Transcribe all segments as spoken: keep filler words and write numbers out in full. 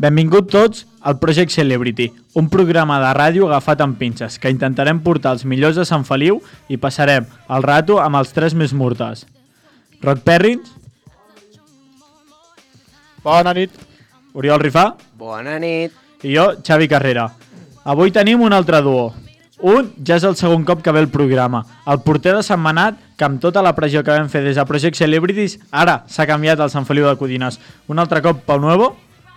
Benvingut tots al Project Celebrity, un programa de ràdio agafat amb pinces, que intentarem portar els millors de Sant Feliu i passarem el rato amb els tres més mortals. Roc Perrins. Bona nit. Oriol Rifà. Bona nit. I jo, Xavi Carrera. Avui tenim un altre duo. Un ja és el segon cop que ve el programa. El porter de Sentmenat, que amb tota la pressió que vam fer des de Project Celebrities, ara s'ha canviat al Sant Feliu de Codines. Un altre cop Pau Nuevo.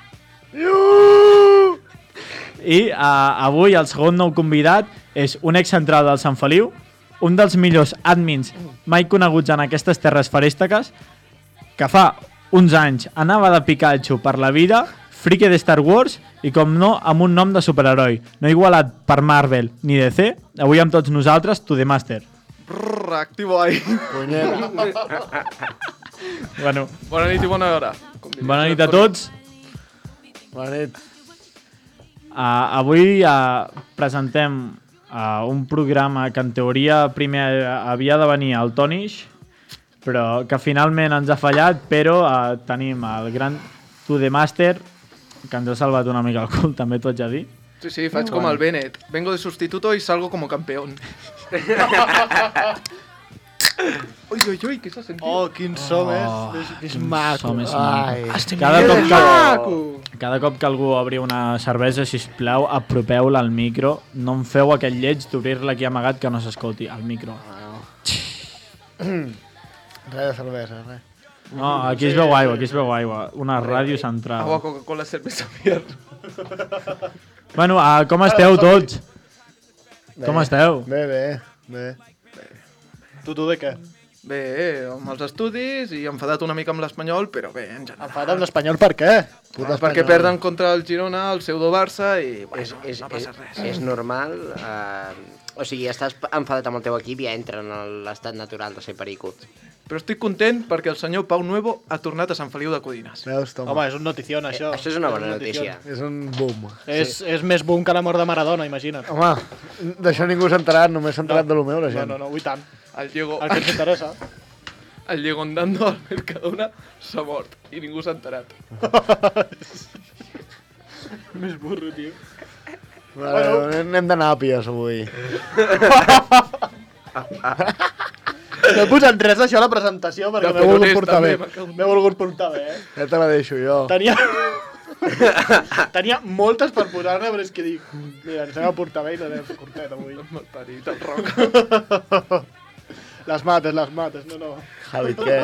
I uh, avui el segon nou convidat és un ex-central del Sant Feliu, un dels millors admins mai coneguts en aquestes terres farèsteques, que fa uns anys anava de Pikachu per la vida, friki de Star Wars i, com no, amb un nom de superheroi. No igualat per Marvel ni D C, avui amb tots nosaltres, To The Master. Brrr, activo ahí. Bueno, Bona nit i bona hora. bona nit a tots. Bona nit. Uh, avui uh, presentem uh, un programa que en teoria primer havia de venir al Tonish, però que finalment ens ha fallat, però uh, tenim el gran To The Master, que ens ha salvat una mica el cul, també tot ja dir. Sí, sí, faig com el Bennett. Vengo de sustituto y salgo como campeón. Ui, ui, ui, què s'ha sentit? Oh, quin som Oh, és. És, és maco. som és Ai. maco. Cada cop, que, maco. cada cop que algú obri una cervesa, sisplau, apropeu-la al micro. No em feu aquest lleig d'obrir-la aquí amagat que no s'escolti, al micro. Res de cervesa, res. No, aquí es veu aigua, aquí es veu aigua. Una ràdio central. Agua, Coca-Cola, cerveza, mierda. Bueno, uh, com esteu tots? Com esteu? Bé, bé, bé. Tu, tu de què? Bé, amb els estudis i enfadat una mica amb l'Espanyol, però bé, en general. Enfadat amb l'Espanyol per què? Puta Ah, perquè Espanyol. perden contra el Girona, el pseudo-Barça, i bueno, És, és, no passa és, res. és normal. Eh, o sigui, estàs enfadat amb el teu equip i ja entra en l'estat natural de ser pericut. Però estic content perquè el senyor Pau Nuevo ha tornat a Sant Feliu de Codines. Veus, toma. Home, és un notició, això. Eh, això és una bona un notícia. És un boom. És, és més boom que la mort de Maradona, imagina't. Home, d'això ningú s'ha enterat, només s'ha enterat No. de lo meu, la No, gent. no, no, ui tant. El Diego, El que ens interessa. el Diego andando al Mercadona s'ha mort i ningú s'ha enterat. Més burro, tio. Vale, anem d'anar a Pies avui. No he posat res d'això a la presentació perquè De m'he volgut peronista, portar bé. també, m'ha cagut. M'he volgut portar bé, eh? Ja te la deixo jo. Tenia... Tenia moltes per posar-ne, però és que dic... Mira, ens hem a portar bé i l'anem curtet avui. M'ha parit el roc. Les mates, les mates, no, no. Javi, què?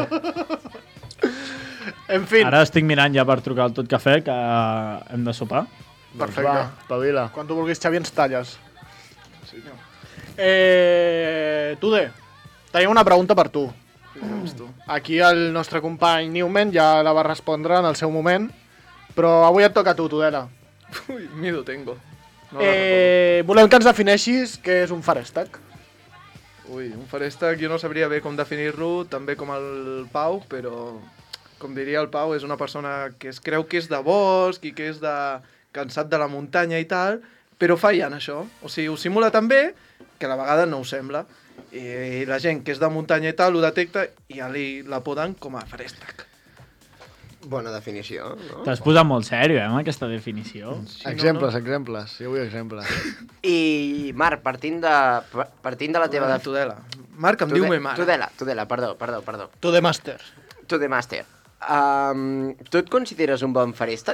En fi, Ara estic mirant ja per trucar al Tot Cafè, que hem de sopar. Perfecte. Va, pavila. quan tu vulguis, Xavi, ens talles. Sí, no. Eh... Tude, tenim una pregunta per tu. Fixa'ns tu. Aquí el nostre company Newman ja la va respondre en el seu moment, però avui et toca a tu, Tudela. Ui, miedo tengo. No la Eh, volem que ens defineixis què és un farestac. recordo. Ui, un farestac jo no sabria bé com definir-lo, també com el Pau, però com diria el Pau, és una persona que es creu que és de bosc i que és de cansat de la muntanya i tal, però fa ja en això. O sigui, ho simula tan bé que a la vegada no ho sembla. I la gent que és de muntanya i tal ho detecta i ja li la poden com a farestac. Bona definició, no? T'has posat molt sèrio, eh, amb aquesta definició. Si no, Exemples, exemples. Jo vull exemples. I, Marc, partint de, partint de la teva... Tudela, def- Tudela. Marc, em Tude- diu-me mare. Tudela, Tudela, perdó, perdó, perdó. Tu de màster. To The Master. Um, tu et consideres un bon farestac?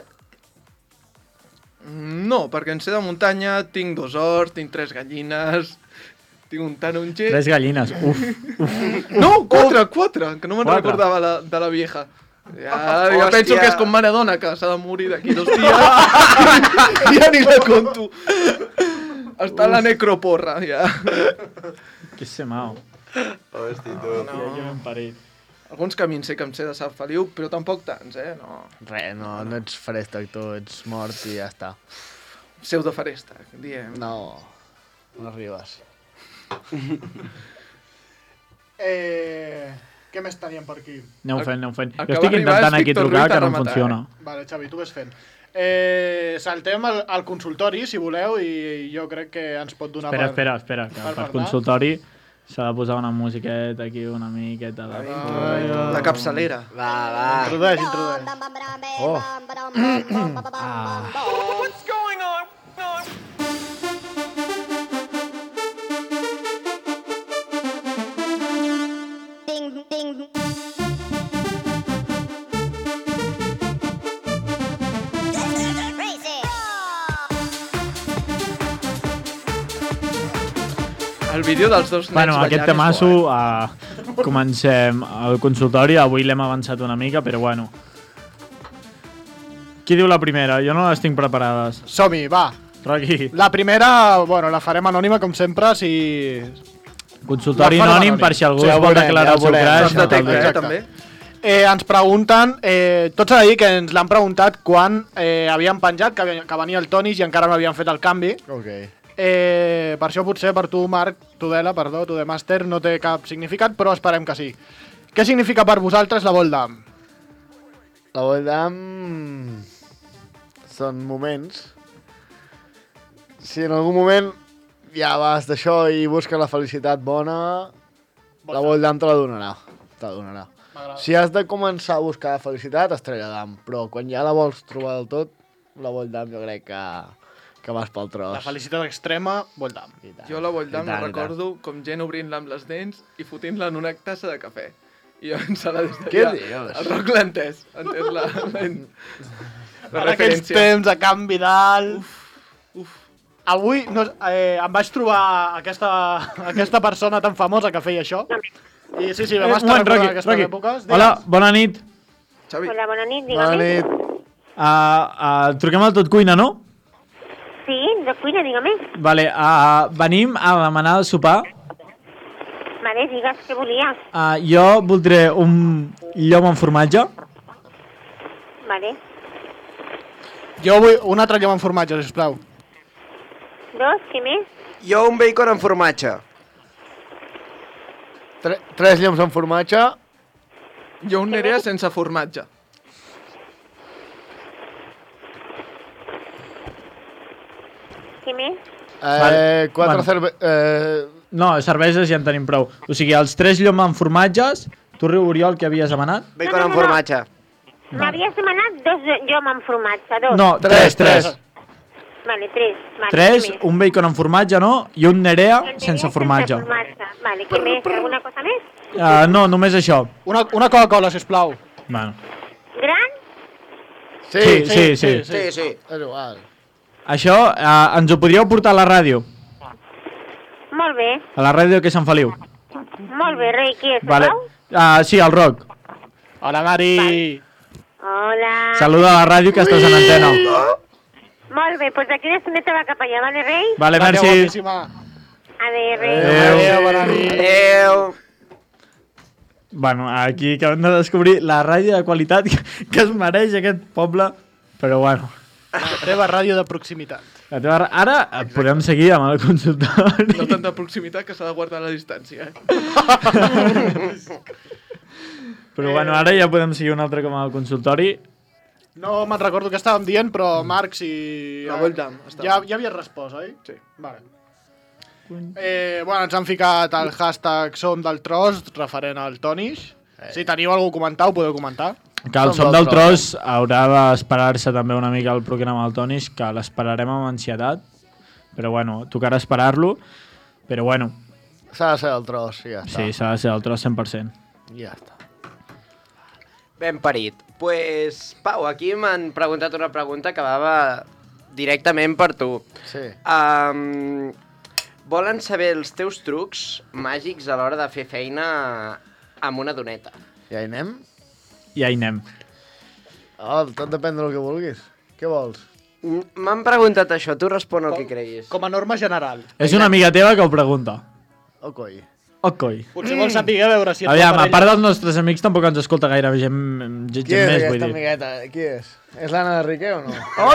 No, perquè en ser de muntanya tinc dos horts, tinc tres gallines, tinc un taronge... Tres gallines, uf. No, quatre, quatre, que no me'n Quatre. recordava la, de la vieja. Ja, ja Hòstia. penso que és com Maradona, que s'ha de morir d'aquí dos dies. Ja ni la conto. Està la necroporra, ja. Que semao. Hosti, tu. No. Ja m'hem parit. Alguns camins sé que em sé de Sant Feliu, però tampoc tants, eh? No. Res, no, no ets farèstec, tu ets mort i ja està. Pseudo farestac, diem. No, no arribes. Eh... Què més teníem per aquí? Aneu fent, aneu fent. El Jo que estic va arribar intentant és aquí Víctor trucar, Ruiz a que no em rematar, funciona. Vale, Xavi, tu ves fent. Eh, saltem al, al consultori, si voleu, i jo crec que ens pot donar Espera, per... espera, espera, que per per parlar. consultori S'ha de posar una musiqueta aquí, una miqueta de... La capçalera. Va, va. Introdueix, introdueix. Oh. Ding, ding. El vídeo dels dos nens Bueno, aquest ballant és temasso, bo, uh, comencem el consultori. Avui l'hem avançat una mica, però bueno. Qui diu la primera? Jo no les tinc preparades. Som-hi, va. Roqui, La primera, bueno, la farem anònima, com sempre, si... consultori La farem anònim anònim. per si algú Sí, ja es ho vol veurem, declarar ja el ho seu veurem. crash. Sos de no cal tecla, eh, Exacte. també. Eh, ens pregunten, eh, tots s'ha de dir que ens l'han preguntat quan eh, havien penjat, que, havia- que venia el Tonis i encara no havien fet el canvi. Ok. Eh, per això potser per tu, Marc, Tudela, perdó, tu de màster, no té cap significat, però esperem que sí. Què significa per vosaltres la Voldam? La Voldam... Són moments. Si en algun moment ja vas d'això i busques la felicitat bona, la Voldam te la donarà. Te la donarà. Si has de començar a buscar la felicitat, Estrella d'Am. Però quan ja la vols trobar del tot, la Voldam jo crec que, que vas pel tros. La felicitat extrema, Voldam. I tant. Jo la Voldam I la tant, i tant. recordo com gent obrint-la amb les dents i fotint-la en una tassa de cafè. I llavors-la des Què d'allà... dius? El rock l'ha entès. Ha entès la, la, la En aquells referència. temps, a Can Vidal... Uf, uf. Avui no, eh, em vaig trobar aquesta, aquesta persona tan famosa que feia això. I sí, sí, vam Eh, un estar moment, recordant Roqui, aquestes Roqui. èpoques. Hola, bona nit. Xavi, Hola, bona nit, Bona dígame. nit. Uh, uh, truquem al Tot Cuina, no? Sí, de cuina, dígame. Vale, uh, venim a demanar el sopar. Vale, digues què volies. Uh, jo voldré un llom amb formatge. Vale. Jo vull un altre llom amb formatge, sisplau. Dos, què més? Jo un bacon amb formatge. Tre tres lloms amb formatge. jo un Nerea sense formatge. Què més? Eh, Vale. quatre Bueno. cerve... Eh, No, cerveses ja en tenim prou. O sigui, els tres llom amb formatges, tu, Riu Oriol, que havies demanat? Bacon No, no, amb no, no. formatge. M'havies demanat dos llom amb formatge, dos. No, tres, tres. Vale, tres. Vale, Tres, què més? un bacon amb formatge, no? I un Nerea Enteria sense formatge. Sense formatge. Vale, què més? Alguna cosa més? Uh, no, només això. Una, una Coca-Cola, sisplau. Bueno. Gran? sí, Sí, sí, sí. Sí, sí. És igual. Això uh, ens ho podríeu portar a la ràdio. Molt bé. A la ràdio que Sant Feliu. Molt bé, rei, qui és? Vale. Pau? Uh, sí, el Roc. Hola, Mari. Hola. Saluda a la ràdio que estàs en antena. Molt bé, doncs d'aquí una estoneta va cap allà, vale, rei? Vale, Gràcies, merci. guapíssima. Adéu, rei. Adéu. Adéu, bona nit. Adéu. Bueno, aquí acabem de descobrir la ràdio de qualitat que, que es mereix aquest poble. Però bueno. La teva ràdio de proximitat. La teva... Ara eh, podem seguir amb el consultori. No tanta proximitat que s'ha de guardar la distància, eh? Però bueno, ara ja podem seguir un altre com el consultori. No me'n recordo què estàvem dient, però Marc, si... La Voldam, estava. Ja, ja havies respost, oi? Sí. Vale. Eh, bueno, ens han ficat el hashtag Som del Tros, referent al Tonis. Si teniu alguna cosa a comentar, ho podeu comentar. Que el Som del Tros haurà d'esperar-se també una mica el programa del Tonis, que l'esperarem amb ansietat. Però bueno, tocarà esperar-lo. Però bueno, S'ha de ser el tros, i ja està. sí, s'ha de ser el Tros cent per cent. Ja està. Ben parit. Pues, Pau, aquí m'han preguntat una pregunta que va directament per tu. Sí. Um, volen saber els teus trucs màgics a l'hora de fer feina amb una doneta. Ja hi anem? Ja hi anem. Oh, tot depèn del que vulguis. Què vols? M- M'han preguntat això, tu respon el que creguis. Com a norma general. És una amiga teva que ho pregunta. Oh, coi. Oh, coi. Potser vols saber a veure si... et Aviam, pot a per part ella. dels nostres amics tampoc ens escolta gaire gent, gent, Qui és més, vull aquesta dir. amigueta? Qui és? És l'Anna de Riquer o no?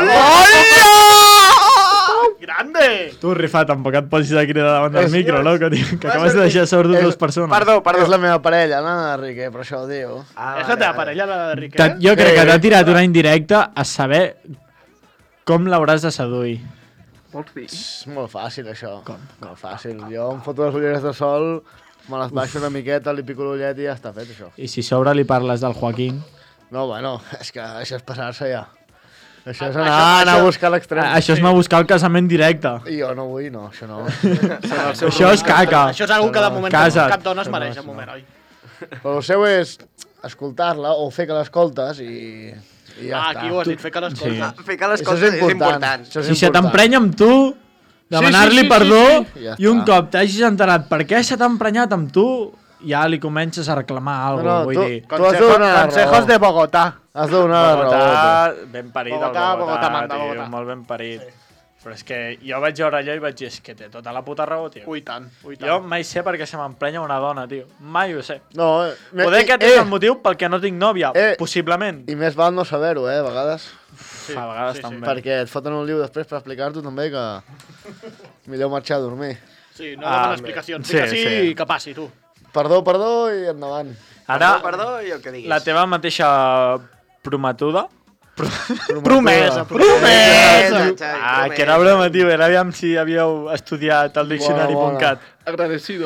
Grande! Tu, Rifat, tampoc et posis a cridar davant del És- micro, loco, tio, que acabes de deixar sordos És- dues persones. Perdó, perdó. És la meva parella, l'Anna de Riquer, per això ho diu. Ah, És la teva parella, la de Riquet? T'ha- Jo crec Sí. que t'ha tirat una indirecta a saber com l'hauràs de seduir. Vols dir? És molt fàcil, això. Com? Molt fàcil. Jo em foto les ulleres de sol, me les baixo una miqueta, li pico l'ullet i ja està fet, això. I si sobre li parles del Joaquín... No, bueno, és que això és passar-se ja. Això és A- anar, això- anar a això- buscar l'extrem. Ah, això és anar a buscar el casament directe. I jo no vull, no, això no. Això és caca. Això és algo que de moment Casa't. cap dona es mereix, un moment, oi? Però el seu és escoltar-la o fer que l'escoltes i, i ja Ah, està. aquí ho has dit, fer que l'escolta. Fer que les Això coses és important. Això és Si se important. t'emprenya amb tu, demanar-li sí, sí, perdó sí, sí. Ja i un està. cop t'hagis enterat per què se t'ha emprenyat amb tu, ja li comences a reclamar alguna No, cosa. no, Vull tu- dir... tu has de donar la Consejos raó. de Bogotà. Has de donar la raó. Bogotà, ben parit Bogotà, el Bogotà, Bogotà, manda, tio, Bogotà. molt ben parit. Però és que jo vaig veure allò i vaig dir, és que té tota la puta raó, tio. Ui, tant, ui, tant. Jo mai sé per què se m'emprenya una dona, tio. Mai ho sé. No, eh, Poder eh, aquest és eh, el motiu pel que no tinc nòvia, Eh. possiblement. I més val no saber-ho, eh, a vegades. Sí, a vegades sí, sí. també. Perquè et foten un liu després per explicar-t'ho també que millor marxar a dormir. Sí, no Ah, demanar explicacions. sí, Sí, que sí, sí. que passi, tu. Perdó, perdó i endavant. Ara, Perdó, perdó, i el que diguis. la teva mateixa prometuda... Promesa, Promesa, promesa. Xavi, Ah, promesa. que era broma, tio. Era aviam si havíeu estudiat el diccionari Bona, punt cat. Agradecido.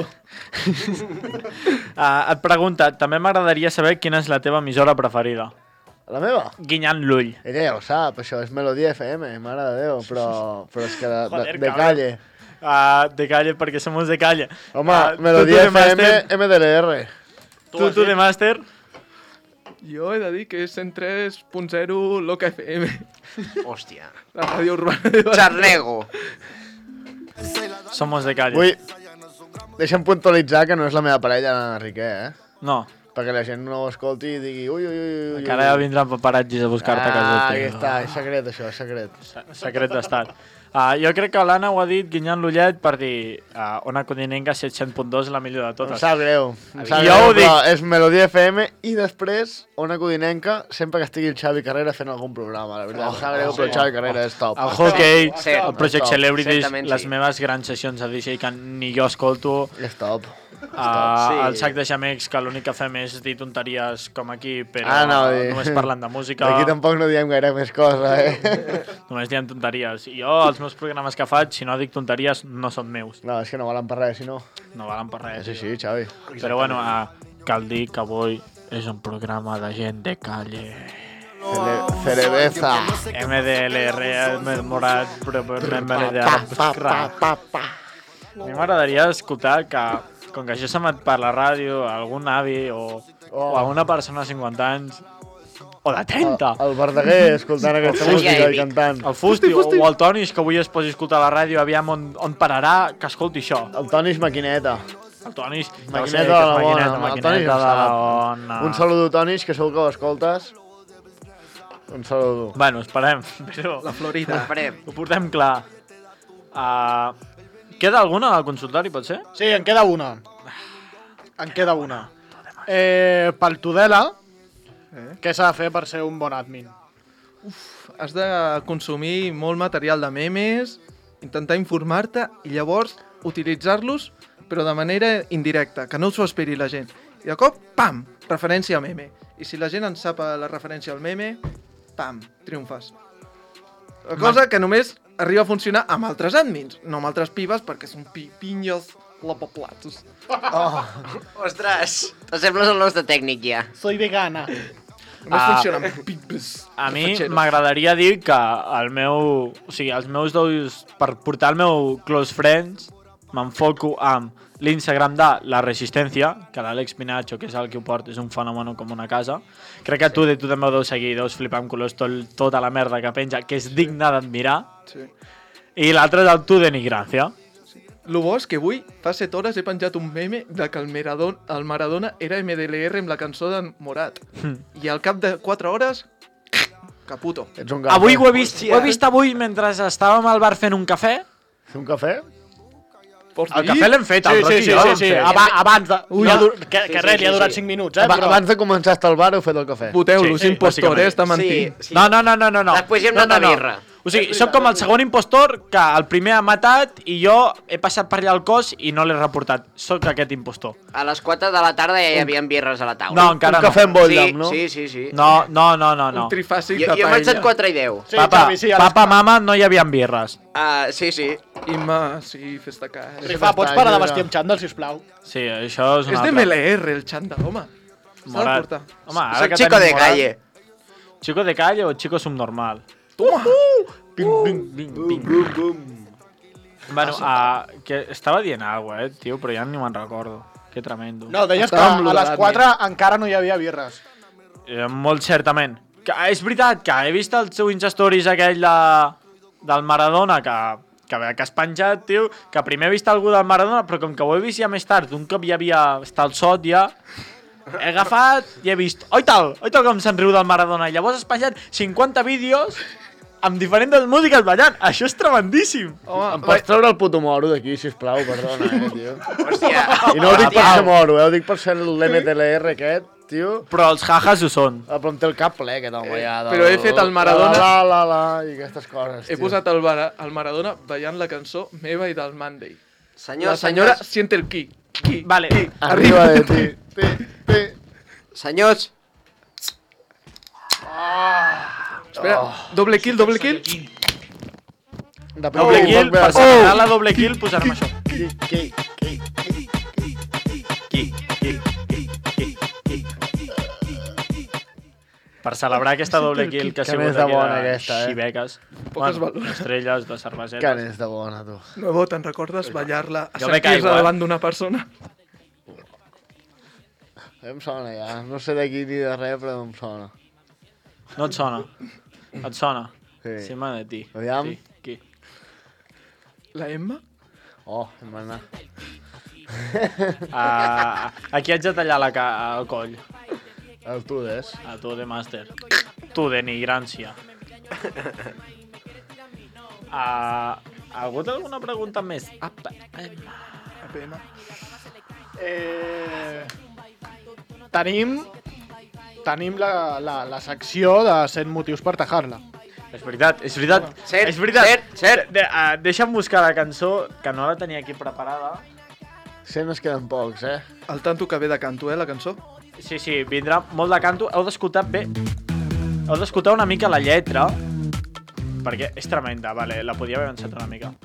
Ah, et pregunta, també m'agradaria saber quina és la teva emissora preferida. La meva? Guinyant l'ull. Ella ja ho sap, això és Melodia F M, mare de Déu, però, però és que de, de, Joder, de cabrón. calle. Ah, de calle, perquè somos de calle. Home, Ah, Melodia Tutu de F M, Master, M D L R. Tutu de Master. Jo he de dir que és cent tres punt zero Loca F M, Hòstia. la ràdio urbana de Barcelona. Xarnego. Somos de calle. Vull... Deixa'm puntualitzar que no és la meva parella, l'Anna Riquer, eh? No, Perquè la gent no ho escolti i digui ui, ui, ui, ui. que ara ja vindran paparazzis a buscar-te a casa. Ah, tio. aquí està, és secret això, és secret. Secret d'estat. Uh, jo crec que l'Anna ho ha dit guinyant l'ullet per dir uh, Ona Codinenca set cents punt dos és la millor de Em totes. sap greu, em sap Jo greu, ho però dic. és Melodia F M i després Ona Codinenca, sempre que estigui el Xavi Carrera fent algun programa, la veritat. Em sap greu, però el Xavi Carrera és top. El hockey, Sí, el Project top. Celebrities, Certament les sí. meves grans sessions a D J que ni jo escolto, És top. uh, Sí. el sac de Jamecs, que l'únic que fem és dir tonteries com aquí, però Ah, no, dir. només parlant de música, Aquí tampoc no diem gaire més cosa, eh? només diem tonteries. I jo, els meus programes que faig, si no dic tonteries, no són meus. No, és que no valen per res, si no. No valen per res. És així, Xavi. Però bueno, uh, cal dir que avui és un programa de gent de calle. Cere- Cerebeza. M D L R, M Morat, però M D L Pa, pa, R. pa, pa, pa. A mi m'agradaria escoltar que, com que això s'emet per la ràdio, algun avi o, Oh. o alguna persona de cinquanta anys, o de trenta, El Verdaguer escoltant aquesta Seria música i èpic. cantant. el Fusti o, o el Tonis, que avui es posi a escoltar la ràdio, aviam on, on pararà, que escolti això. El Toni és maquineta. El Tonis, Maquineta de la bona. maquineta, El maquineta Toni de ho la sap. bona. Un saludo, Tonis, que segur que ho escoltes. Un saludo. Bueno, esperem, però La Florida. Esperem. ho portem clar. Uh, queda alguna al consultori, pot ser? Sí, en queda una. En queda una. Eh, pel Tudela, Eh? què s'ha de fer per ser un bon admin? Has de consumir molt material de memes, intentar informar-te i llavors utilitzar-los, però de manera indirecta, que no us ho esperi la gent. I de cop, pam, referència a meme. I si la gent en sap la referència al meme, pam, triomfes. La cosa que només arriba a funcionar amb altres admins, no amb altres pibes, perquè són pi pinyos lapaplatos. Ostres, t'assembles al nostre tècnic ja. Soy vegana. Només Ah. funciona amb pibes. A mi fatxeros. m'agradaria dir que el meu, o sigui, els meus dos, per portar el meu close friends, m'enfoco amb l'Instagram de La Resistencia, que l'Àlex Pinacho, que és el que ho porta, és un fenomen com una casa. Crec que tu, tu també ho deus seguir, deus flipar amb colors tot, tota la merda que penja, que és digne d'admirar. Sí. I l'altre és el Tu de Nigracia. Lo bo és que avui, fa set hores, he penjat un meme de que el, Maradona, el Maradona era M D L R amb la cançó d'en Morat. I al cap de quatre hores, caputo. Ets un gafe. Avui ho he vist, ho he vist avui mentre estàvem al bar fent un cafè. Fer un cafè? Pots El dir? cafè l'hem fet, el Sí, Rocky sí, sí, i jo sí, l'hem sí. fet. Aba abans de... Ui. Li ha dur... Que, Sí, que sí, res, li ha sí, durat sí. cinc minuts, eh? Aba- Però... Abans de començar a estar al bar heu fet el cafè. Voteu-lo, Sí, sí, impostor, bàsicament. eh? Està mentint. Sí, sí. No, no, no, no, no. no. Després hi hem no, anat no, a no. birra. O sigui, sóc com el segon impostor que el primer ha matat i jo he passat per allà al cos i no l'he reportat. Sóc aquest impostor. A les quatre de la tarda ja hi havia birres a la taula. No, encara Un no. cafè amb bollam, sí, no? sí, sí, sí. No, no, no, no. no. Un trifàsic Jo, de jo he menjat paella. quatre i deu. Sí, Papa, Xavi, sí, a les- papa, mama, no hi havia birres. Uh, sí, sí. Imma, sí, fes-te cas. Rifa, pots parar de vestir amb xandall, sisplau? Sí, això és És una de altra. M L R, el xandall, home. S'ha de Morat. portar. Home, ara Soc que chico tenim de morat- calle. Chico de calle o chico subnormal? Toma! Bing, bing, bing, bing. Bueno, uh, que estava dient alguna cosa, eh, tio, però ja ni me'n recordo. Que tremendo. No, deies que Estava amb a les l'edat, quatre encara no hi havia birres. Eh, molt certament. Que, és veritat que he vist el seu Insta Stories aquell de, del Maradona que, que, que has penjat, tio, que primer he vist algú del Maradona, però com que ho he vist ja més tard, un cop ja havia estat al sot ja, he agafat i he vist, oi tal, oi tal com se'n riu del Maradona. I llavors has penjat cinquanta vídeos amb diferents músiques ballant. Això és tremendíssim. Home, Em pots treure el puto moro d'aquí, sisplau, perdona, eh, tio. Hòstia. I no ho dic per Pau. ser moro, eh, ho dic per ser l'M D L R aquest, tio. Però els jajas ho són. Ah, però em té el cap ple, aquest home, ja. Del... però he fet el Maradona- La, la, la, la, i aquestes coses, he tio. posat el, Bara- el Maradona ballant la cançó meva i del Monday. Senyor, La senyora senyors, siente el qui. Qui. Vale. Qui. Arriba de ti. Ti, ti. senyors, Espera, doble kill, doble kill. De Doble primer, kill, poc per bé. celebrar la doble kill posarem això. Qui, qui, qui. Qui, qui, qui, qui, qui. Per celebrar aquesta doble kill que ha Que sigut n'és de aquí bona, de aquesta, eh? xiveques. Poques valores. Estrelles de Que cervesetes. n'és de bona, tu. Nuevo, te'n recordes ballar-la a Jo me Sant Quirze caigo, eh? davant d'una persona? A mi em sona ja. No sé d'aquí ni de res, però em sona. No et sona? Et sona? Sí. Sí, mà de ti. Aviam. Qui? Qui? La Emma? Oh, em va anar. Uh, aquí haig de tallar la ca el coll. El tu des. A tu de màster. Tu de nigrància. Uh, ha hagut alguna pregunta més? Apa, em. A P M. Eh... Tenim... Tenim la, la, la secció de cent motius per tajar-la. És veritat, és veritat. Cert, és veritat. cert, cert. De, uh, deixa'm buscar la cançó, que no la tenia aquí preparada. cent es queden pocs, eh? El tanto que ve de canto, eh, la cançó? Sí, sí, vindrà molt de canto. Heu d'escoltar bé. Heu d'escoltar una mica la lletra, perquè és tremenda, vale, la podia haver avançat una mica.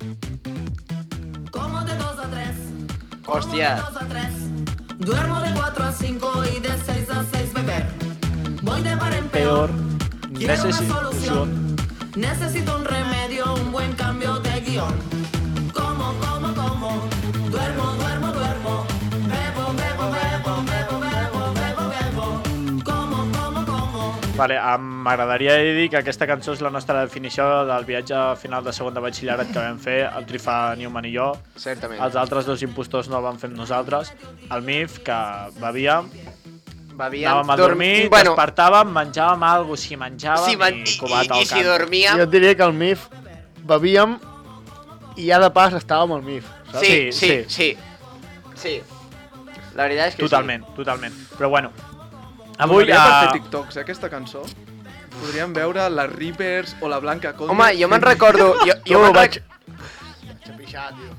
Como de dos a tres. Hòstia. Como de dos a tres. Duermo de cuatro a cinco y de seis a seis beber. Voy de par en Peor. peor. Quiero una Necesito solución. Necesito un remedio, un buen cambio de guión. Como, como, como. Duermo, duermo, duermo. Bebo, bebo, bebo, bebo, bebo, bebo, bebo. Como, como, como. Vale, em, m'agradaria dir que aquesta cançó és la nostra definició del viatge final de segon de batxillerat que vam fer, el Trifa Newman i jo. certament. Els altres dos impostors no el vam fer amb nosaltres. El M I F, que bevíem, Bevíem, anàvem a dorm- dormir, bueno, despertàvem, menjàvem alguna cosa, si menjàvem si man... i i, covat i, al i si camp. dormíem... Jo et diria que al M I F bevíem i ja de pas estàvem al M I F, saps? Sí, Sí, sí, sí, sí. La veritat és que Totalment, totalment. Però bueno, Avui, avui... per Uh, fer TikToks, eh, aquesta cançó. Podríem veure la Reapers o la Blanca sí. Conde. Home, jo me'n recordo... Jo, jo Tu, me'n vaig... rec... Vaig a pixar, tio.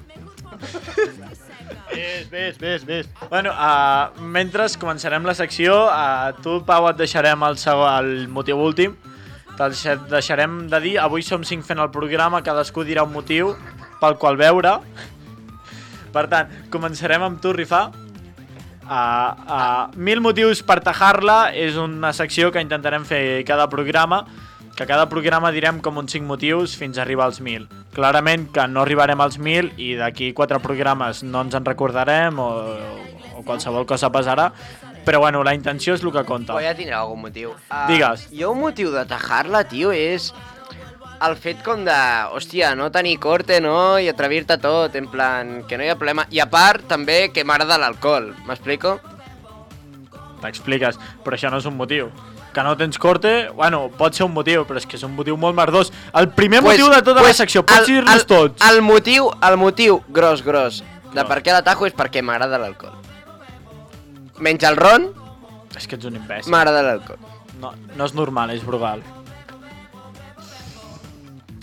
Ves, ves, ves, ves. Bueno, uh, mentre començarem la secció, uh, tu, Pau, et deixarem el, segon, el motiu últim. Te'l deixa- deixarem de dir, avui som cinc fent el programa, cadascú dirà un motiu pel qual veure. Per tant, començarem amb tu, Rifà. Uh, uh, mil motius per tajar-la és una secció que intentarem fer cada programa, que cada programa direm com uns cinc motius fins a arribar als mil. Clarament que no arribarem als mil i d'aquí quatre programes no ens en recordarem o, o qualsevol cosa passarà, però bueno, la intenció és el que compta. Però ja tindrà algun motiu. Uh, Digues. Jo un motiu de tajar-la, tio, és el fet com de, hòstia, no tenir corte, no? I atrevir-te tot, en plan, que no hi ha problema. I a part, també, que m'agrada l'alcohol. M'explico? T'expliques, però això no és un motiu. Que no tens corte, bueno, pot ser un motiu, però és que és un motiu molt merdós. El primer Pues- motiu de tota pues la secció, pots el- dir-los el- tots. El motiu, el motiu gros, gros, de Gros. per què la tajo és perquè m'agrada l'alcohol. Menys el ron, És que ets un imbècil. m'agrada l'alcohol. No, no és normal, és brugal.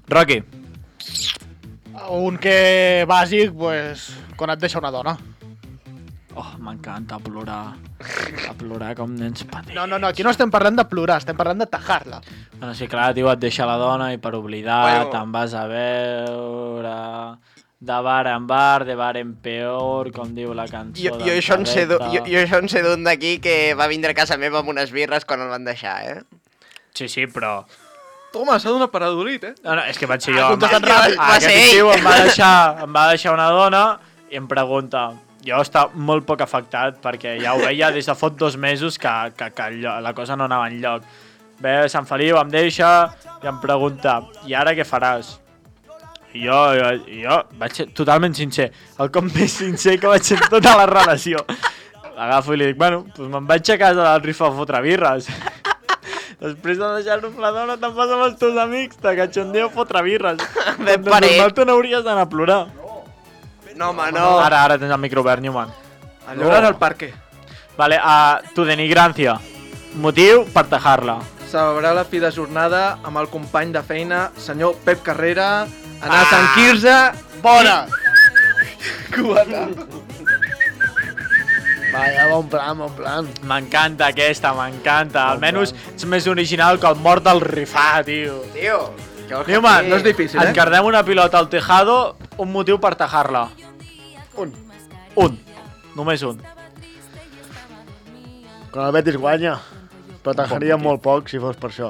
Rocky. Un que bàsic, pues, quan et deixa una dona. Oh, m'encanta plorar. A plorar com nens petits. No, no, no, aquí no estem parlant de plorar, estem parlant de tajar-la. Bueno, sí, clar, tio, et deixa la dona i per oblidar Bueno. te'n vas a veure... De bar en bar, de bar en peor, com diu la cançó Jo, d'en jo, això en sé Cadeta. d'un- jo, jo això en sé d'un d'aquí que va vindre a casa meva amb unes birres quan el van deixar, eh? Sí, sí, però... Toma, s'ha donat per adolit, eh? No, no, és que vaig ser jo. Ah, em va- contestat ràpid. Va Aquest ser ell. estiu em va, deixar, em va deixar una dona i em pregunta... Jo estava molt poc afectat perquè ja ho veia des de fot dos mesos que, que, que allò- la cosa no anava enlloc. Ve a Sant Feliu, em deixa i em pregunta, i ara què faràs? I jo, jo, jo vaig ser totalment sincer, el cop més sincer que vaig ser en tota la relació. L'agafo i li dic, bueno, doncs me'n vaig a casa del Rifa a fotre birres. Després de deixar-lo amb la dona te'n vas amb els teus amics, de cachondeo a fotre birres. Ben De paret. normal tu n'hauries d'anar a plorar. No, home, no. Ara, ara tens el micro obert, Newman. A llorar al parque. Vale, a tu denigrancia. Motiu per tajar-la. Celebrar la fi de jornada amb el company de feina, senyor Pep Carrera, anar Ah. a Sant Quirze... Bona! Cubata. Vaja, bon plan, bon plan. M'encanta aquesta, m'encanta. Almenys ets més original que el mort del Rifà, tio. Tio, que el Newman, Javi- no és difícil, eh? Encardem una pilota al tejado, un motiu per tajar-la. Un. Un. Només un. Quan el Betis guanya. Però tajaria molt poc si fos per això.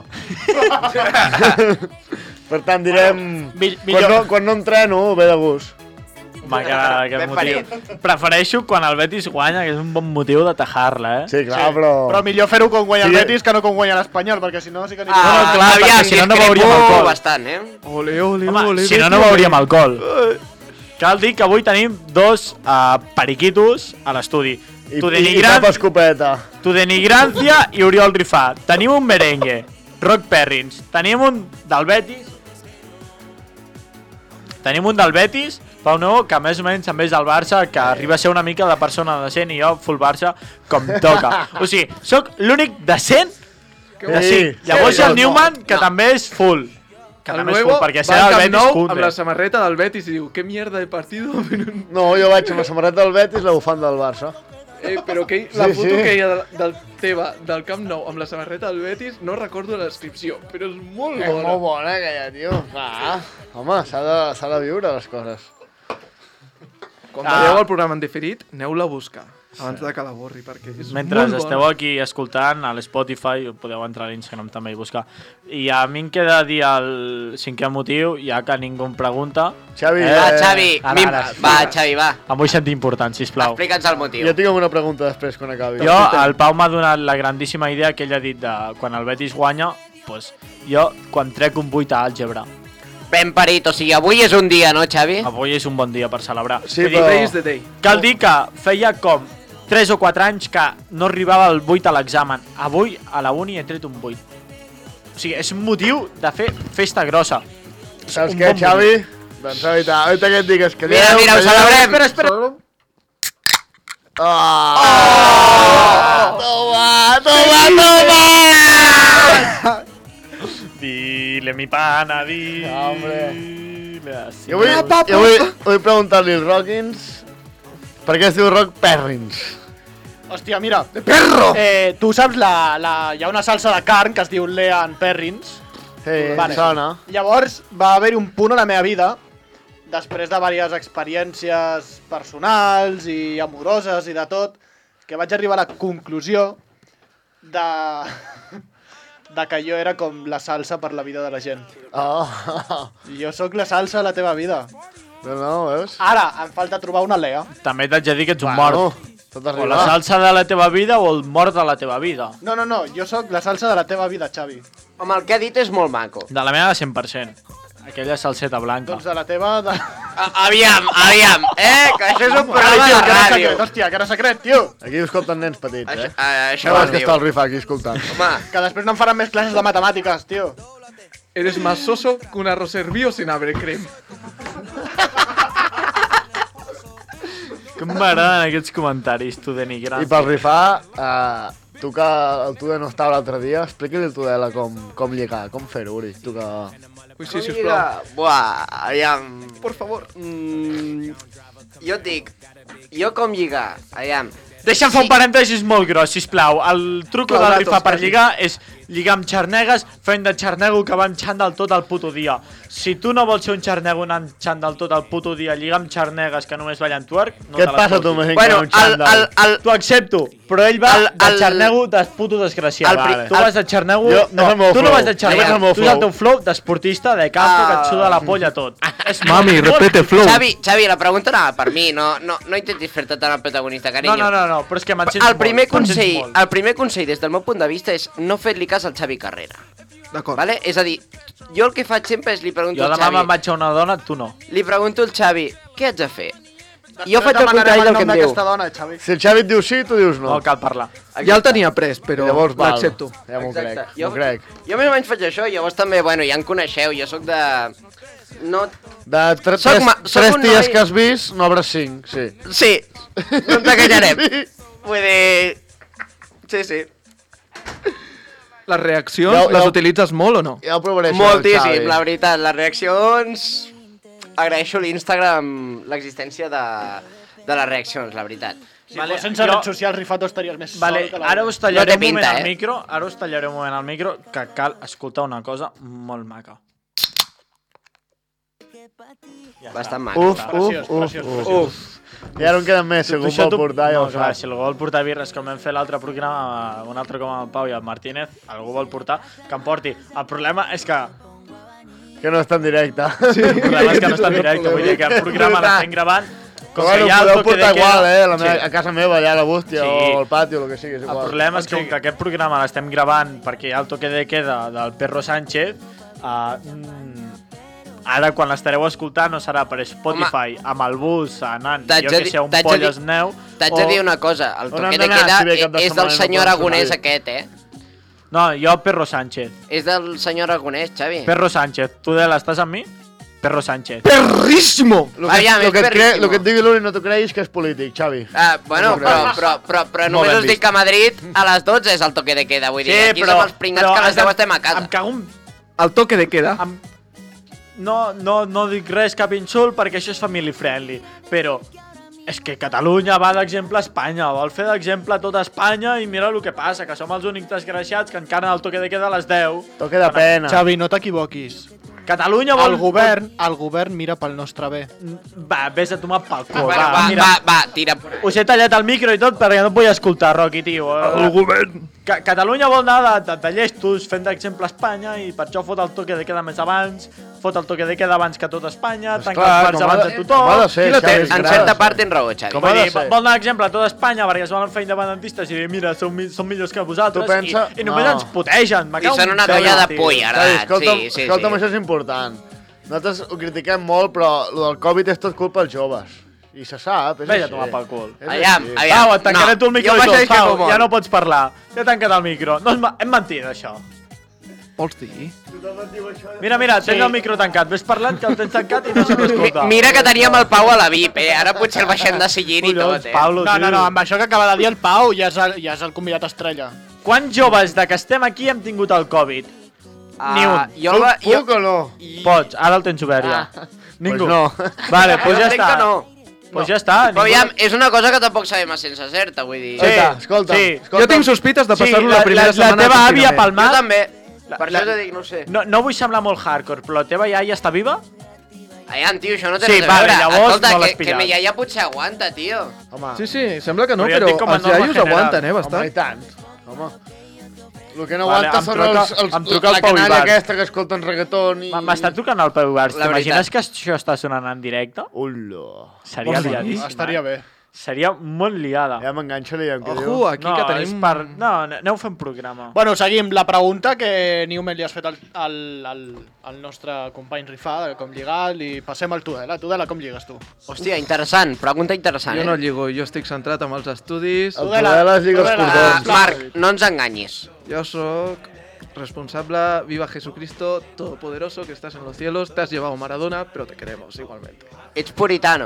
Per tant, direm... Mi- Quan millor. no, quan no entreno, ve de gust. M'agrada aquest Ben motiu. Prefereixo quan el Betis guanya, que és un bon motiu de tajar-la, eh? Sí, clar, però... Però millor fer-ho quan guanya el Sí. Betis que no quan guanya l'Espanyol, perquè si no sí que... Ah, No, no, clar, aviam, perquè si no, no veuríem discrepo alcohol. bastant, eh? Ole, ole, Home, ole. si no, no veuríem alcohol. Cal dir que avui tenim dos uh, periquitos a l'estudi. I, Tu i, i denigran... cap escopeta. Tu denigrancia i Oriol Rifà. Tenim un merengue, Roc Perrins. Tenim un del Betis. Tenim un del Betis, Pau Nou, que més o menys també és del Barça, que arriba a ser una mica de persona decent i jo full Barça com toca. O sigui, sóc l'únic decent de Sí, cinc. sí, Llavors hi ha el sí. Newman, que també és full. Que El també és nuevo full, perquè va ser al del Camp Betis Nou cunde. amb la samarreta del Betis i diu, què mierda de partido. No, jo vaig amb la samarreta del Betis i la bufanda del Barça. Eh, però que, la Sí, foto sí. que hi ha del, del teva, del Camp Nou amb la samarreta del Betis, no recordo la descripció, però és molt És bona. molt bona aquella, tio. Clar. Home, s'ha de, s'ha de viure les coses. Quan Ah. veieu el programa en diferit, aneu-la a buscar, abans de que la borri, perquè és Mentre molt esteu bona. aquí escoltant a l'Spotify, podeu entrar a l'Instagram també i buscar. I a mi em queda dir el cinquè motiu, ja que ningú em pregunta. Xavi, Eh, Va, eh, Xavi, ara, mim- ara. va, Xavi, va. Em vull sentir important, sisplau. Explica'ns el motiu. jo tinc una pregunta després quan acabi. Jo, el Pau m'ha donat la grandíssima idea que ell ha dit de quan el Betis guanya, doncs jo, quan trec un vuit a àlgebra. Ben parit, o sigui, avui és un dia, no, Xavi? Avui és un bon dia per celebrar. Sí, Vull dir, però- Today is the day. cal dir que feia com tres o quatre anys que no arribava al vuit a l'examen. Avui, a la uni, he tret un vuit. O sigui, és un motiu de fer festa grossa. Saps un què, bon Xavi? Doncs ahorita, ahorita que et digues que Mira, mira, ho celebrem. Espera, espera. Oh! Toma, toma, toma! Dile mi pana, dile. Hombre. así. Jo vull, jo vull, vull preguntar-li al Rockins per què es diu Rock Perrins. Hòstia, mira. De perro! Eh, tu saps, la, la, hi ha una salsa de carn que es diu Lean Perrins. Sí, Vale. sona. Llavors va haver-hi un punt a la meva vida, després de diverses experiències personals i amoroses i de tot, que vaig arribar a la conclusió de, de que jo era com la salsa per la vida de la gent. Oh. I jo sóc la salsa de la teva vida. No, no, veus? Ara, em falta trobar una Lea. També t'haig de dir que ets un Bueno, mort. tot O arriba. la salsa de la teva vida o el mort de la teva vida. No, no, no, jo sóc la salsa de la teva vida, Xavi. Home, el que ha dit és molt maco. De la meva de cent per cent. Aquella salseta blanca. Doncs de la teva... De... A aviam, aviam, eh? Que això és un Ai, programa tio, de que era ràdio. secret, hòstia, que era secret, tio. Aquí ho escolten nens petits, Això, eh? eh, això No, vol és que dir. està el Rifa aquí escoltant. Home, Que després no em faran més classes de matemàtiques, tio. Eres más soso que un arroz hervido sin haber crema. Que m'agraden aquests comentaris, tu, denigrant. I pel rifar, eh, tu que el Tude no estava l'altre dia, explica-li al Tudela com, com lligar, com fer-ho, Uri. Tu que... Ui, sí, sisplau. Buah, aviam. Por favor. Mm, jo et dic, jo com lligar, aviam. Deixa'm fer un parèntesis molt gros, sisplau. El truco del Claudatos, rifar per quasi. lligar és lligar amb xarnegues fent de xarnego que va amb xandall tot el puto dia. Si tu no vols ser un xarnego anant xandall tot el puto dia, lligar amb xarnegues que només ballen twerk, no Què te et les passa, tu, fotis. més Bueno, un el, xandall? el, el, T'ho accepto, però ell va El- de el- xarnego de puto desgraciat. el pri- Vale. Tu vas de xarnego... Jo- és no, el meu tu no flow. vas de Jo vaig al xarnego, meu tu és el flow. teu flow d'esportista, de campo, que et suda la polla tot. És Mami, molt- repete flow. Xavi, Xavi, la pregunta anava per mi, no, no, no intentis fer-te tant el protagonista, No, carinyo. no, no, no, però és que m'encens El primer, molt, m'encens consell, molt. el primer consell des del meu punt de vista és no fer-li cas al Xavi Carrera. D'acord. Vale? És a dir, jo el que faig sempre és li pregunto Jo al demà me'n Xavi, vaig a una dona, tu no. li pregunto al Xavi, què haig de fer? Després Jo faig el demanarem contrari del nom que em diu. d'aquesta dona, Xavi. Si el Xavi et diu sí, tu dius no. No cal parlar. Ja el tenia pres, però Llavors val. l'accepto. Ja m'ho Exacte. crec, Jo- m'ho crec. Jo més o menys faig això, llavors també, bueno, ja em coneixeu, jo sóc de... No... De tre Soc tres, ma- soc tres un dies noi- que has vist, n'obres cinc, sí. Sí, no ens enganyarem. Vull dir... Sí, sí. Les reaccions, Ja- ja- les utilitzes molt o no? Ja ho provaré això del Moltíssim, Xavi. la veritat. Les reaccions... Agraeixo l'Instagram l'existència de, de les reaccions, la veritat. Si Vale, fos sense jo- redes socials, Rifato estaries més Vale, sol que la... ara us No tallaré té un moment pinta, al eh? micro, ara us tallaré un moment al micro, que cal escoltar una cosa molt maca. Ja Bastant està. maco. Uf, està. uf, Preciós, uf, preciós, uf. preciós. I ara en queden més, si algú Això vol tu- portar, ja no, ho clar, saps. si algú vol portar birres, com vam fer l'altre programa, un altre com el Pau i el Martínez, algú vol portar, que em porti. El problema és que... Que no està en directe. Sí. El problema és que no està en directe, vull dir que el programa l'estem gravant, com Bueno, que ja el podeu toque de portar queda... igual, eh? La meva, Sí. A casa meva, allà a la bústia, Sí. o al pati, o el que sigui, és El igual. problema és que, com que aquest programa l'estem gravant perquè hi ha el toque de queda del Perro Sánchez, uh, mm, ara quan l'estareu escoltant no serà per Spotify, amb el bus anant, T'haig jo de que dir- sé, un t'haig de polles dir- neu... T'haig o- de dir una cosa, el On toque hem de d'anar queda si ve cap de és setmana del i no senyor podem Aragonès sortir? aquest, eh? No, jo Perro Sánchez. És del senyor Aragonès, Xavi. Perro Sánchez. Tu, Del, estàs amb mi? Perro Sánchez. Perríssimo! Lo que, Aviam, lo, és que et cre... perríssimo. lo que et digui l'Uri no t'ho creguis que és polític, Xavi. Ah, bueno, No però, creus. però, però, però Molt només ben us dic vist. que a Madrid a les dotze és el toque de queda, vull dir, aquí som els pringats que a les deu estem a casa. Em cago en... El toque de queda. em... No, no, no dic res, cap insult, perquè això és family friendly, però és que Catalunya va d'exemple a Espanya, vol fer d'exemple a tota Espanya i mira el que passa, que som els únics desgraciats que encara el toque de queda a les deu. Toque de pena. Xavi, no t'equivoquis. Catalunya vol... El govern, el govern mira pel nostre bé. Va, vés a tomar pel cul, Bueno, va, va, mira. va, va, tira. Us he tallat el micro i tot perquè no et vull escoltar, Roqui, tio. El govern. Ca Catalunya vol anar de, de, de llestos fent d'exemple a Espanya i per això fot el toque de queda més abans, fot el toque de queda abans que tot Espanya, Pues tanca clar, els bars com ha abans de- de tothom. com ha de ser, I la Xavi, tens. és En gran. certa part tens raó, Xavi. Com Vull ha de dir, ser. vol donar exemple a tota Espanya perquè es volen fer independentistes i dir, mira, som, mi- som millors que vosaltres Tu pensa- i, i només no. ens putegen. Me I cago són en una Déu, colla de tio. polla, Xavi, ara. escolta'm, Sí, sí, escolta'm, sí. això és important. Nosaltres ho critiquem molt, però el del Covid és tot culpa dels joves. I se sap, és Vés a així. tomar pel cul. És Aviam, així. aviam. Pau, et tancaré No, tu el micro jo i tot, m'aixeco Pau, molt. ja no pots parlar. Ja he tancat el micro. No, és, ma- és mentida, això. Vols dir? Mira, mira, tens el micro tancat. Ves parlant que el tens tancat i no se Mi- t'escolta. Mira que teníem el Pau a la V I P, eh? Ara potser el baixem de sillín i Collons, tot, eh? Pablo, No, no, tio. no, amb això que acaba de dir el Pau ja és el, ja és el convidat estrella. Quants joves de que estem aquí hem tingut el Covid? Ni un. Ah, jo, el va- jo, Puc o no? Pots, ara el tens obert ja. Ah. Ningú. Pues no. Vale, doncs jo ja crec està. que no. Doncs ja està. Però ningú- aviam, és una cosa que tampoc sabem a sense certa, vull dir. Sí, Escolta, escolta, sí. escolta. Jo tinc sospites de Sí, passar-lo la, la primera la, setmana la teva de àvia confinament. palmar... Jo també. La- Per la- això t'he dit, no sé. No, no vull semblar molt hardcore, però la teva iaia està viva? Aviam, tio, això no té Sí, res a vale, veure. llavors Escolta, no l'has que, que pillat. mi iaia potser aguanta, tio. Home, Sí, sí, sembla que no, Però jo però, dic com a els norma iaios general. aguanten, eh, home, i bastant. tant. Home. El que no Vale, aguanta em són truca- els, els, em truca el la Pau canalla Ibar. aquesta que escolten reggaeton i... M'està trucant el Pau Ibars. La T'imagines veritat. que això està sonant en directe? Hola. Seria Vols dir? liadíssim. Estaria bé. Seria molt liada. Ja m'enganxo li que Ojo, diu. aquí no, que és tenim... per... No, aneu fent programa. Bueno, seguim. La pregunta que Newman li has fet al, al, al, al nostre company Rifà, de com lligar, li passem al Tudela. Tudela, com lligues tu? Hòstia, interessant, pregunta interessant, Jo eh? no lligo, jo estic centrat amb els estudis. El Tudela, Tudela es lliga els Tudela. Ah, cordons. Marc, no ens enganyis. Yo soy responsable, viva Jesucristo, todopoderoso, que estás en los cielos, te has llevado Maradona, pero te queremos igualmente. Ets puritano.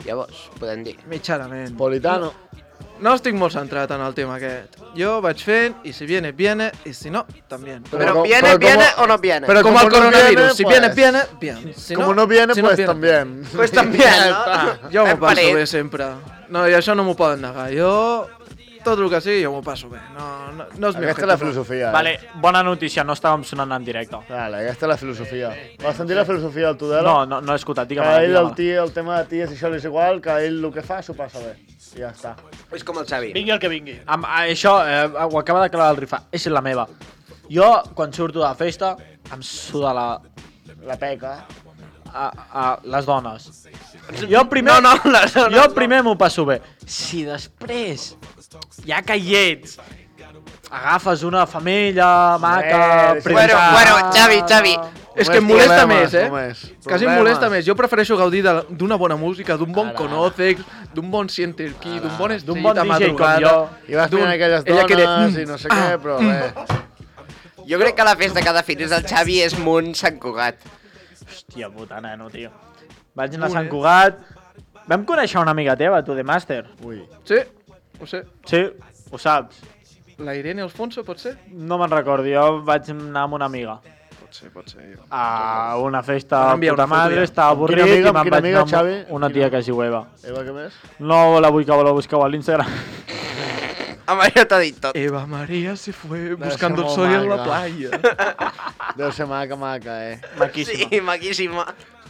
Llavors, podem dir. Mitjanament. Politano. No estic molt centrat en el tema aquest. Jo vaig fent, i si viene, viene, i si no, també. Però com- viene, pero viene como- o no viene. pero Com como el no coronavirus, viene, si pues- viene, viene, bien. Si Como no viene, si no pues viene, también. Pues també, Ja no? està. Jo m'ho Hem passo parit. bé sempre. No, i això no m'ho poden negar. Jo, tot el que sigui, jo m'ho passo bé. No, no, no és mi Aquesta és la objectiu. filosofia. Eh? Vale, bona notícia, no estàvem sonant en directe. Vale, aquesta és la filosofia. Vas sentir la filosofia del Tudela? No, no, no he escoltat, Que digue'm. ell, el, tio, el tema de ties i això li és igual, que ell el que fa s'ho passa bé. I ja està. És com el Xavi. Vingui el que vingui. Amb, a, això eh, ho acaba d'aclarar el Rifa, és la meva. Jo, quan surto de festa, em suda la, La peca. a, a les dones. Jo primer, No, no, les dones jo no. primer m'ho passo bé. Si després, ja que hi ets, agafes una femella maca, Eh, sí. Bueno, bueno, Xavi, Xavi. És que em molesta més, eh? Només. Quasi em Problemes. molesta més. Jo prefereixo gaudir de- d'una bona música, d'un bon Ara. Conocex, d'un bon Siente el Qui, d'un bon d'un Estrellita bon D J com Madrugada. jo. I vas d'un- mirant aquelles ella que dones era- i no sé què, però res. Jo crec que la festa que definís el Xavi és Munt Sant Cugat. Hòstia puta, neno, tio. Vaig anar a Sant Cugat. Vam conèixer una amiga teva, tu, de màster. Ui. Sí, ho sé. Sí, ho saps. La Irene Alfonso, pot ser? No me'n recordo, jo vaig anar amb una amiga Pot ser, pot ser. a una Van festa enviar puta una foto madre, ja. estava Amb avorrit quina amiga, i amb me'n quina vaig amiga, anar Xavi? amb una Quina? tia que és jueva. Eva, què més? No la busqueu, la busqueu a l'Instagram. Home, ja t'ha dit tot. Eva María se fue Debe buscando ser el molt sol en la maca. playa. Deu ser maca, maca, eh? Maquíssima. Sí, maquíssima.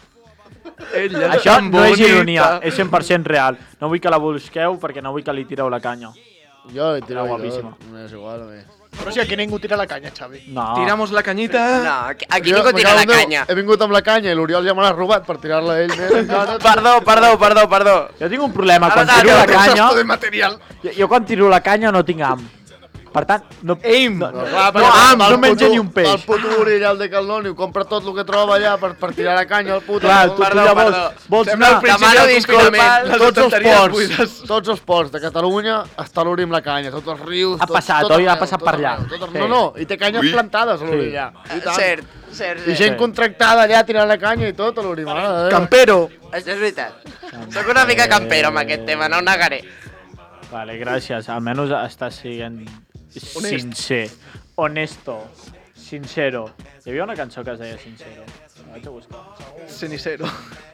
Ella és Això tan no és bonita. ironia, és cent per cent real. No vull que la busqueu perquè no vull que li tireu la canya. Jo li tiro Era i guapíssima. tot. No és igual a mi. Però si aquí ningú tira la canya, Xavi. No. Tiramos la cañita. No, aquí aquí Jo, ningú me tira cago la en Déu, canya. He vingut amb la canya i l'Oriol ja me l'ha robat per tirar-la a ell més encara. Perdó, perdó, perdó, perdó. Jo tinc un problema, Ara quan t'ha tiro la quedat canya... de material. Jo, jo quan tiro la canya no tinc ham. Per tant, no... Aim. No, no, Clar, no, perquè ham, va no al menja puto- ni un peix. va al puto Uriel al Decathlon i ho compra tot el que troba allà per, per tirar la canya al puto. Clar, tu, tu Perdó, llavors perdó. vols Sembla anar... el principi Demano del disculpes. confinament. Les tots els estanteries ports, buides. tots els ports de Catalunya està l'Uri amb la canya, tots els rius... Ha tots, passat, tot oi? Ha arreu, passat tot per arreu, allà. tot arreu. Sí. No, no, i té canyes plantades a l'Uri Sí. allà. I tant. Cert, cert, I cert. gent contractada allà tirant la canya i tot a l'Uri. mare de Déu. Campero. Això és veritat. Soc una mica campero amb aquest tema, no ho negaré. Vale, gràcies. Almenys estàs sent Honest. sincer. Honesto. Sincero. Hi havia una cançó que es deia Sincero. La vaig a buscar. Cenicero.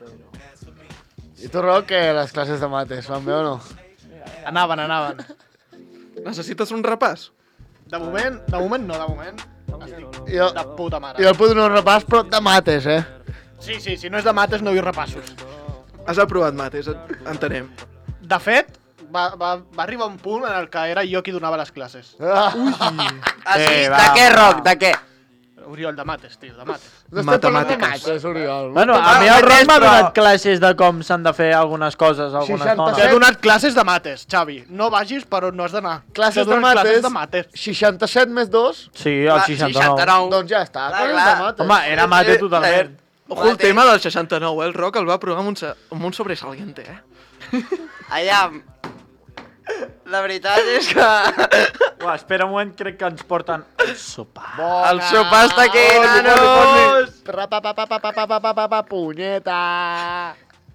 I tu, Roc, que les classes de mates van bé o no? Anaven, anaven. Necessites un repàs? De moment, de moment no, de moment. Estic Jo, de puta mare. jo el puc donar un repàs, però de mates, eh? Sí, sí, si no és de mates no hi ha repassos. Has aprovat mates, en- entenem. De fet, va, va, va arribar un punt en el que era jo qui donava les classes. Ah, Ah, sí? Eh, De va, què, va. Roc? De què? Oriol, de mates, tio, de mates. no estem parlant de Matemàtiques. mates, Oriol. Bueno, a Ah, mi el Roc m'ha però- donat classes de com s'han de fer algunes coses, algunes seixanta-set. dones. T'he donat classes de mates, Xavi. No vagis per on no has d'anar. Classes T'he de donat mates, Classes de mates. seixanta-set més dos, Sí, el Ah, seixanta-nou. doncs ja està, Ah, classes clar. de mates. Home, era mate totalment. Ojo el tema del seixanta-nou, eh? El Roc el va provar amb un, se- amb un sobresaliente, eh? Allà... La veritat és que... Uah, espera un moment, crec que ens porten el sopar. Bona. El sopar està aquí, Fot-li, fot-li, nanos! fot-li. Ra, pa, pa, pa, pa, pa, pa, pa, pa, pa, pa, punyeta.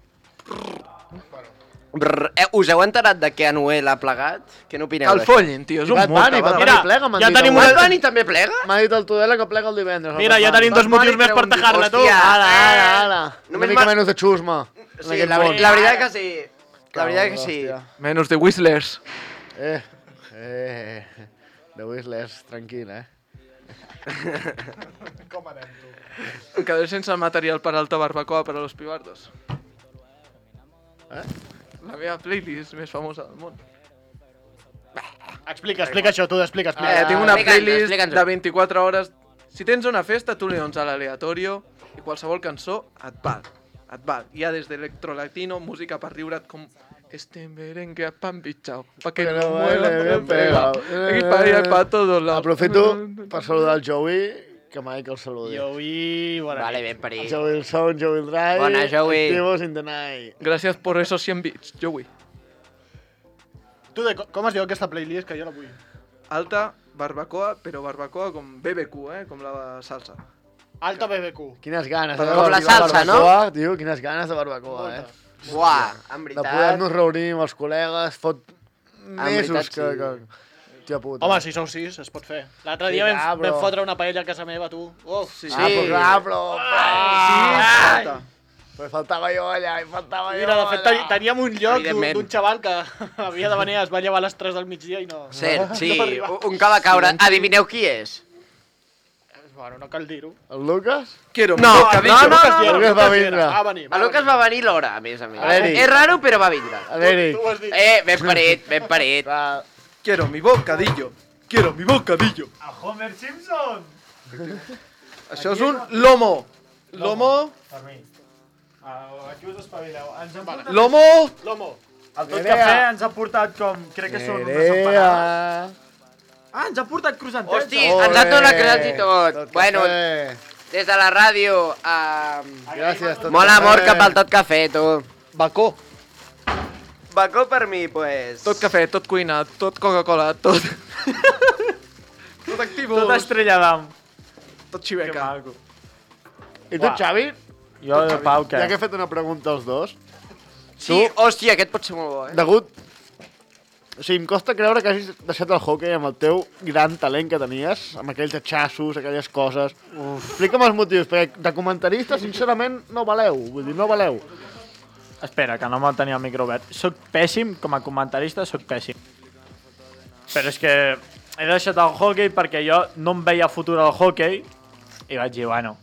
Brr, eh, us heu enterat de què Anuel ha plegat? Què n'opineu El d'això? Follin, tio, és un Bad molt Bunny, Bad cabró. Bunny Mira, plega, m'han ja dit tenim avui. Bad Bunny també plega? M'ha dit el Tudela que plega el divendres. el Mira, Bad ja Bunny. tenim dos Bad Bunny motius més per treu un- tajar-la, tu. Hòstia. Ara, ara, ara. Una Només mica m'ha- menys de xusma. en Sí, aquest la, món. veri- la veritat que sí. La veritat que sí. Hòstia. Menys de Whistlers. Eh, eh, de Whistlers, tranquil, eh. Com anem, tu? Em quedaré sense material per alta barbacoa per a los pibardos. Eh? La meva playlist més famosa del món. Explica, explica això, tu, explica, explica. Eh, tinc una explica'ns-ho, playlist explica'ns-ho. de vint-i-quatre hores. Si tens una festa, tu li dones a l'aleatorio i qualsevol cançó et val. Et val. Hi ha des d'electrolatino, música per riure't com... Este merengue a pan bichao, pa que Pero no baile mueva bien bien pegado. pegado. Aquí para ir pa todos lados. Aprofito per saludar el Joey, que mai que el saludi. Joey, bona Vale, nit. ben parit. Joey el Sound, Joey el Drive. Bona, Joey. Activos in the night. Gràcies por esos cien bits, Joey. Tu, de, com es diu aquesta playlist, que jo la vull? Alta, barbacoa, però barbacoa com B B Q, eh? Com la salsa. Alta B B Q. Quines ganes, Com eh, de la de salsa, no? barbacoa, tio, quines ganes de barbacoa, eh. Buah, en De veritat. poder-nos reunir amb els col·legues, fot mesos veritat, que... sí. que... Tia puta. Home, si sou sis, es pot fer. L'altre Sí, dia vam, clar, però- vam fotre una paella a casa meva, tu. Uf, sí. Ah, però clar, però... Sí, falta. Però faltava jo allà, i faltava jo Mira, de fet, teni- allà. teníem un lloc d'un Evidentment. d'un xaval que havia de venir, es va llevar a les tres del migdia i no... Cert, sí, no arribava. un que va caure. Adivineu qui és? Bueno, no cal dir-ho. El Lucas? Quiero No, mi bocadillo. no, no, Lucas no, hi era, Lucas Lucas va hi vindre. era. Va venir, va El Lucas venir. va venir l'hora, a més a més. A veure. És raro, però va vindre. A veure, Tu ho has dit. Eh, ben parit, ben parit. clar, Quiero mi bocadillo. Quiero mi bocadillo. A Homer Simpson! Això és un lomo. Lomo. Per mi. Uh, aquí us espavileu. Ens han portat... Lomo. Lomo. El tot Nerea. cafè ens ha portat com... Crec que són unes Nerea. empanades. Ah, ens ha portat cruzantets. Hosti, ens ha donat creat i tot. Tot Bueno, cafè. des de la ràdio, uh, Gràcies, tot molt cafè. amor cap al tot cafè, tu. Bacó. Bacó per mi, pues. Tot cafè, tot cuina, tot Coca-Cola, tot... tot activo. Tot estrella d'am. Tot Que xiveca. maco. I tu, Uah. Xavi? Jo, de Pau, què? Ja que he fet una pregunta als dos, Sí, hòstia, aquest pot ser molt bo, eh? degut... O sigui, em costa creure que hagis deixat el hockey amb el teu gran talent que tenies, amb aquells atxassos, aquelles coses. Explica'm els motius, perquè de comentarista, sincerament, no valeu. Vull dir, no valeu. Espera, que no me'l tenia el micro obert. Soc pèssim, com a comentarista, soc pèssim. Però és que he deixat el hockey perquè jo no em veia futur al hockey i vaig dir, bueno,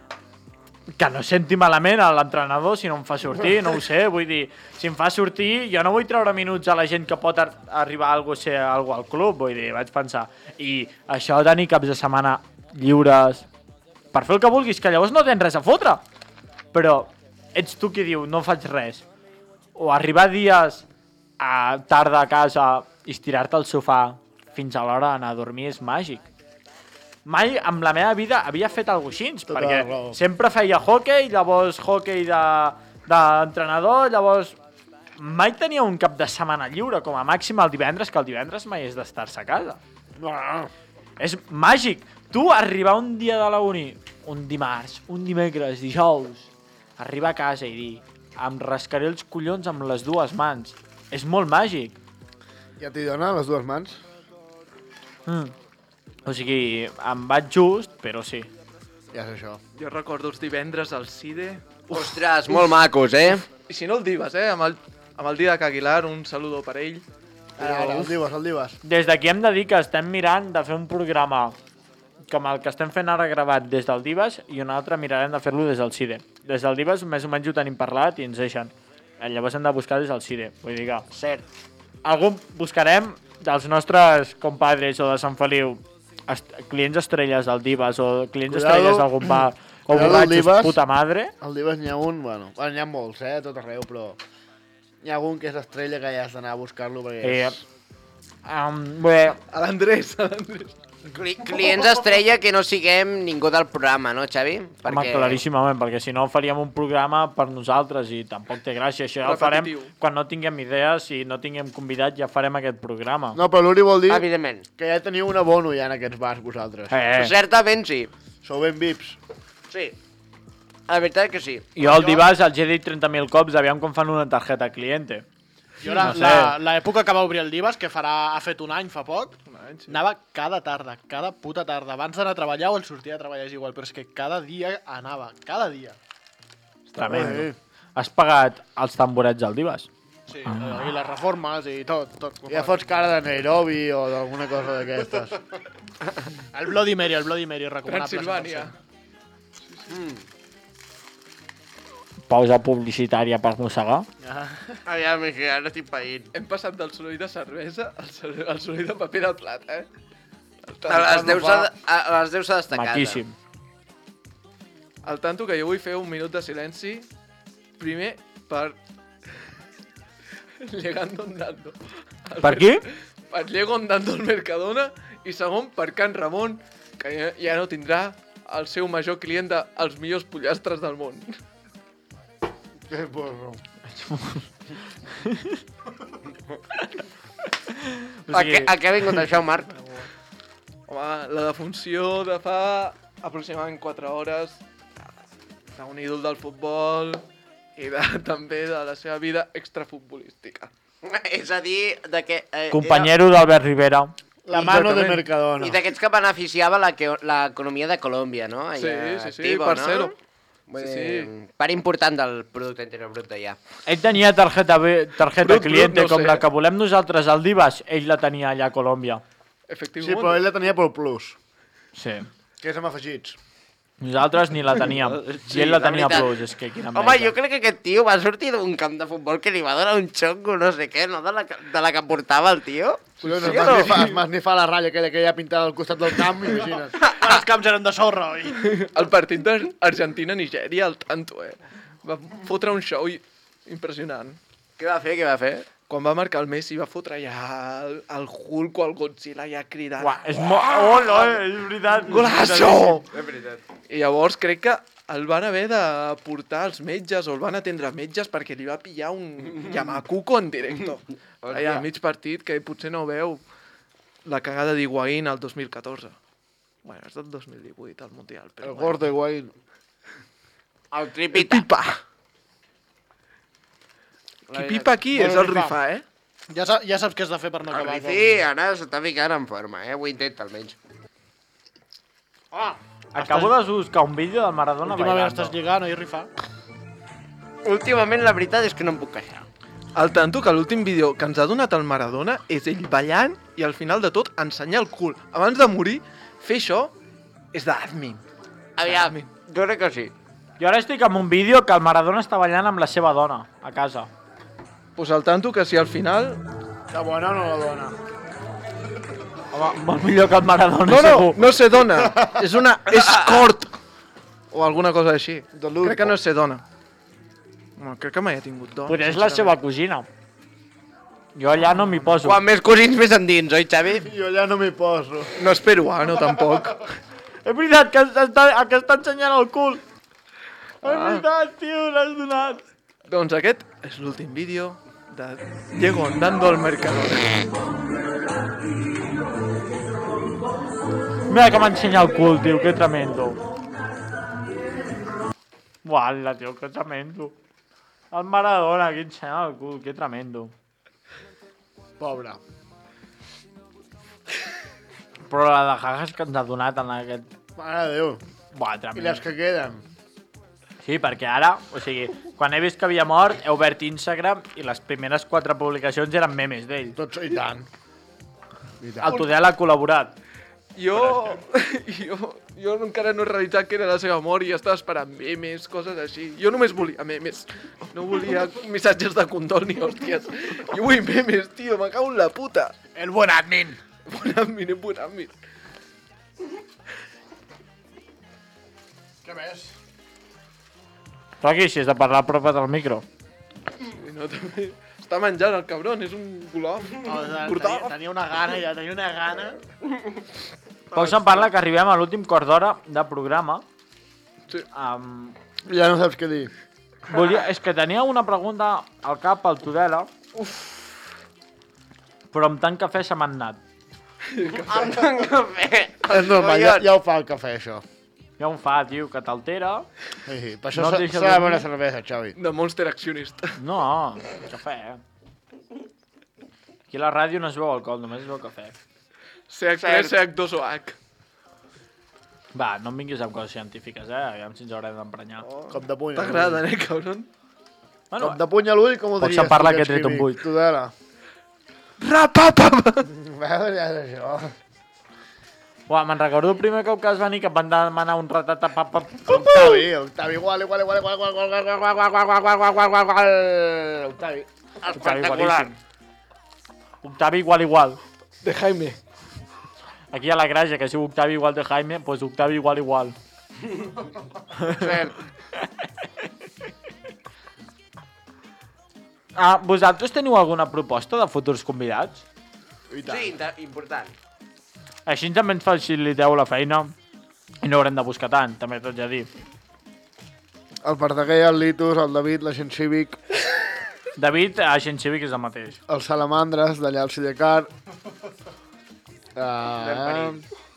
que no senti malament a l'entrenador si no em fa sortir, no ho sé, vull dir, si em fa sortir, jo no vull treure minuts a la gent que pot ar arribar a algo, ser algo al club, vull dir, vaig pensar. I això de tenir caps de setmana lliures, per fer el que vulguis, que llavors no tens res a fotre, però ets tu qui diu, no faig res. O arribar dies a tarda a casa i estirar-te al sofà fins a l'hora d'anar a dormir és màgic. Mai amb la meva vida havia fet alguna cosa així, Tota perquè la raó. sempre feia hockey, llavors hockey d'entrenador, de, llavors mai tenia un cap de setmana lliure, com a màxim el divendres, que el divendres mai és d'estar-se a casa. No, no. És màgic. Tu arribar un dia de la uni, un dimarts, un dimecres, dijous, arribar a casa i dir em rascaré els collons amb les dues mans. És molt màgic. Ja t'hi dona les dues mans? Mm. O sigui, em vaig just, però sí. Ja és això. Jo recordo els divendres al Cide. Ostres, molt macos, eh? I si no el dives, eh? Amb el, amb el Didac Aguilar, un saludo per ell. Ara, ara, el dives, el dives. Des d'aquí hem de dir que estem mirant de fer un programa com el que estem fent ara gravat des del Divas i un altre mirarem de fer-lo des del Cide. Des del Divas més o menys ho tenim parlat i ens deixen. Eh, Llavors hem de buscar des del Cide. Vull dir que Cert. algun buscarem dels nostres compadres o de Sant Feliu, est clients estrelles del Divas o clients Cuidado. estrelles d'algun bar o Cuidado, borratxos Divas. puta madre. El dives n'hi ha un, bueno, bueno n'hi ha molts, eh, a tot arreu, però n'hi ha algun que és estrella que ja has d'anar a buscar-lo perquè Eh, és... um, bé, A l'Andrés, a l'Andrés. Cli clients estrella que no siguem ningú del programa, no, Xavi? home, claríssimament, perquè si no faríem un programa per nosaltres i tampoc té gràcia. Això ja ho farem Repetitiu. quan no tinguem idees i no tinguem convidat, ja farem aquest programa. No, però l'Uri vol dir Evidentment. que ja teniu un abono ja en aquests bars vosaltres. Eh, Certament sí. Sou ben vips. Sí. La veritat que sí. jo al Divas els he dit trenta mil cops, aviam com fan una targeta cliente. Jo la- No sé. la- l'època que va obrir el Divas, que farà, ha fet un any fa poc, Un any, sí. anava cada tarda, cada puta tarda. Abans d'anar a treballar o el sortir a treballar és igual, però és que cada dia anava, cada dia. Tremendo. Has pagat els tamborets al Divas? Sí, i les reformes i tot, tot. Ja fots cara de Nairobi o d'alguna cosa d'aquestes. El Bloody Mary, el Bloody Mary, recomanable. Transilvània. Pausa publicitària per mossegar. Ah, Aviam, que ara estic païnt. Hem passat del soroll de cervesa al soroll, al soroll de paper del plat, eh? El A les tanto deu no s'ha fa- de- a les deu s'ha destacat. Maquíssim. El tanto que jo vull fer un minut de silenci, primer per Llegando Andando. Per qui? Per Llego Andando al Mercadona i segon per Can Ramon, que ja, ja no tindrà el seu major client dels millors pollastres del món. Que porro. A què, a què ha vingut això, Marc? Home, la defunció de fa aproximadament quatre hores d'un ídol del futbol i de, també de la seva vida extrafutbolística. És a dir, de que... Eh, Companyero d'Albert Rivera. La mano de Exactament. Mercadona. I d'aquests que beneficiava la que- l'economia de Colòmbia, no? Sí, Allà, sí, sí, activo, per no? ser-ho. Vull Sí, dir, sí. Part important del producte interior brut d'allà. Ell tenia tarjeta, B- tarjeta Brut, brut, cliente, no com sé. la que volem nosaltres al Divas, ell la tenia allà a Colòmbia. Efectivament. Sí, però ell la tenia pel plus, Sí. que és amb afegits. Nosaltres ni la teníem. Sí, I ell la la tenia veritat. plus, és que quina Home, enveja. jo crec que aquest tio va sortir d'un camp de futbol que li va donar un xongo, no sé què, no? De la, que- de la que portava el tio. Collons, Sí es o va no? esnifar, es va esnifar la ratlla aquella que hi ha pintada al costat del camp, imagina't. Els camps eren de sorra, oi? El partit d'Argentina-Nigèria, al tanto, eh? Va fotre un show i- impressionant. Què va fer, què va fer? Quan va marcar el Messi va fotre ja el, el Hulk o el Godzilla ja cridant. Uah, és molt... Oh, no, és veritat. Golazo! És veritat. I llavors crec que el van haver de portar als metges o el van atendre metges perquè li va pillar un Yamacuco en directo. Allà, a mig partit, que potser no veu la cagada d'Higuaín al dos mil catorze. Bueno, és del dos mil divuit, el Mundial. Però El gordo Higuaín. El El tripita. pipa. Qui pipa aquí és el Rifà, eh? Ja, sa ja saps què has de fer per no El acabar. Rifi ara s'està ficant en forma, eh? Ho intenta, almenys. Ah, Acabo de buscar un vídeo del Maradona últimament bailando. estàs lligant, oi, Rifà? Últimament, la veritat és que no em puc queixar. El tanto que l'últim vídeo que ens ha donat el Maradona és ell ballant i al final de tot ensenyar el cul. Abans de morir, fer això és d'admin. Aviam, jo crec que sí. Jo ara estic amb un vídeo que el Maradona està ballant amb la seva dona, a casa. Pues al tanto que si al final... La bona o no la dona? Home, molt millor que el Maradona, No, no, segur. no sé dona. És una escort. O alguna cosa així. De l'Urco. Crec que no sé dona. Bueno, crec que mai he tingut dona. Potser és la seva cosina. Jo allà no m'hi poso. Quan més cosins més endins, oi, Xavi? Jo ja no m'hi poso. No és peruano, tampoc. És veritat que està, que està ensenyant el cul. És veritat, tio, l'has donat. Doncs aquest és l'últim vídeo de Diego andando al Mercadona. Mira que m'ensenya el cul, tio, que tremendo. Uala, tio, que tremendo. El Maradona que ensenya el cul, que tremendo. Pobre. Però la de jajas que ens ha donat en aquest... Mare de Déu. Buah, I tremendo. les que queden? Sí, perquè ara, o sigui, quan he vist que havia mort, he obert Instagram i les primeres quatre publicacions eren memes d'ell. Tots i tant. I tant. El Tudel ha col·laborat. Jo, jo, jo encara no he realitzat que era la seva mort i estava esperant memes, coses així. Jo només volia memes. No volia missatges de condol ni hòsties. Jo vull memes, tio, me cago en la puta. El buen admin. Buen admin, eh, buen admin. Què més? Però aquí, si has de parlar a prop del micro. I no, també... Està menjant el cabron, és un golof. Oh, Brutal. tenia, tenia una gana, ja tenia una gana. Poc se'n parla que arribem a l'últim quart d'hora de programa. Sí. Um, Ja no saps què dir. volia, és que tenia una pregunta al cap al Tudela. Però amb tant cafè se m'ha anat. Amb un cafè. És normal, ja, ja ho fa el cafè, això. Ja em fa, tio, que t'altera. Sí, sí. Per això No s'ha et deixa s'ha de dormir. beure cervesa, Xavi. De Monster Accionista. No, cafè. Aquí a la ràdio no es veu alcohol, només es veu cafè. C H tres, C H dos o H. Va, no em vinguis amb coses científiques, eh? Aviam si ens haurem d'emprenyar. Oh, Cop de puny. t'agraden, eh, cabron? Bueno, Cop de puny a l'ull, com ho Poc diries? se'n parla tu, que he ets tret un químic? vuit. Tudela. Rapapapa! Veus, ja és això. Uah, me'n recordo el primer cop que es venir que em van demanar un ratata papa. Octavi, Octavi, igual, igual, igual, igual, igual, igual, igual, igual, igual, igual, igual, igual, igual, igual, igual, Octavi. Espectacular. Octavi igual igual. De Jaime. Aquí a la granja, que si Octavi igual de Jaime, pues Octavi igual igual. Cert. Ah, vosaltres teniu alguna proposta de futurs convidats? I tant. Sí, inter- important. Així també ens faciliteu la feina i no haurem de buscar tant, també tot ja dir. El Verdaguer, el Litus, el David, l'agent cívic, David, a Gent Cívic és el mateix. el Salamandres, d'allà al Sidecar. Uh,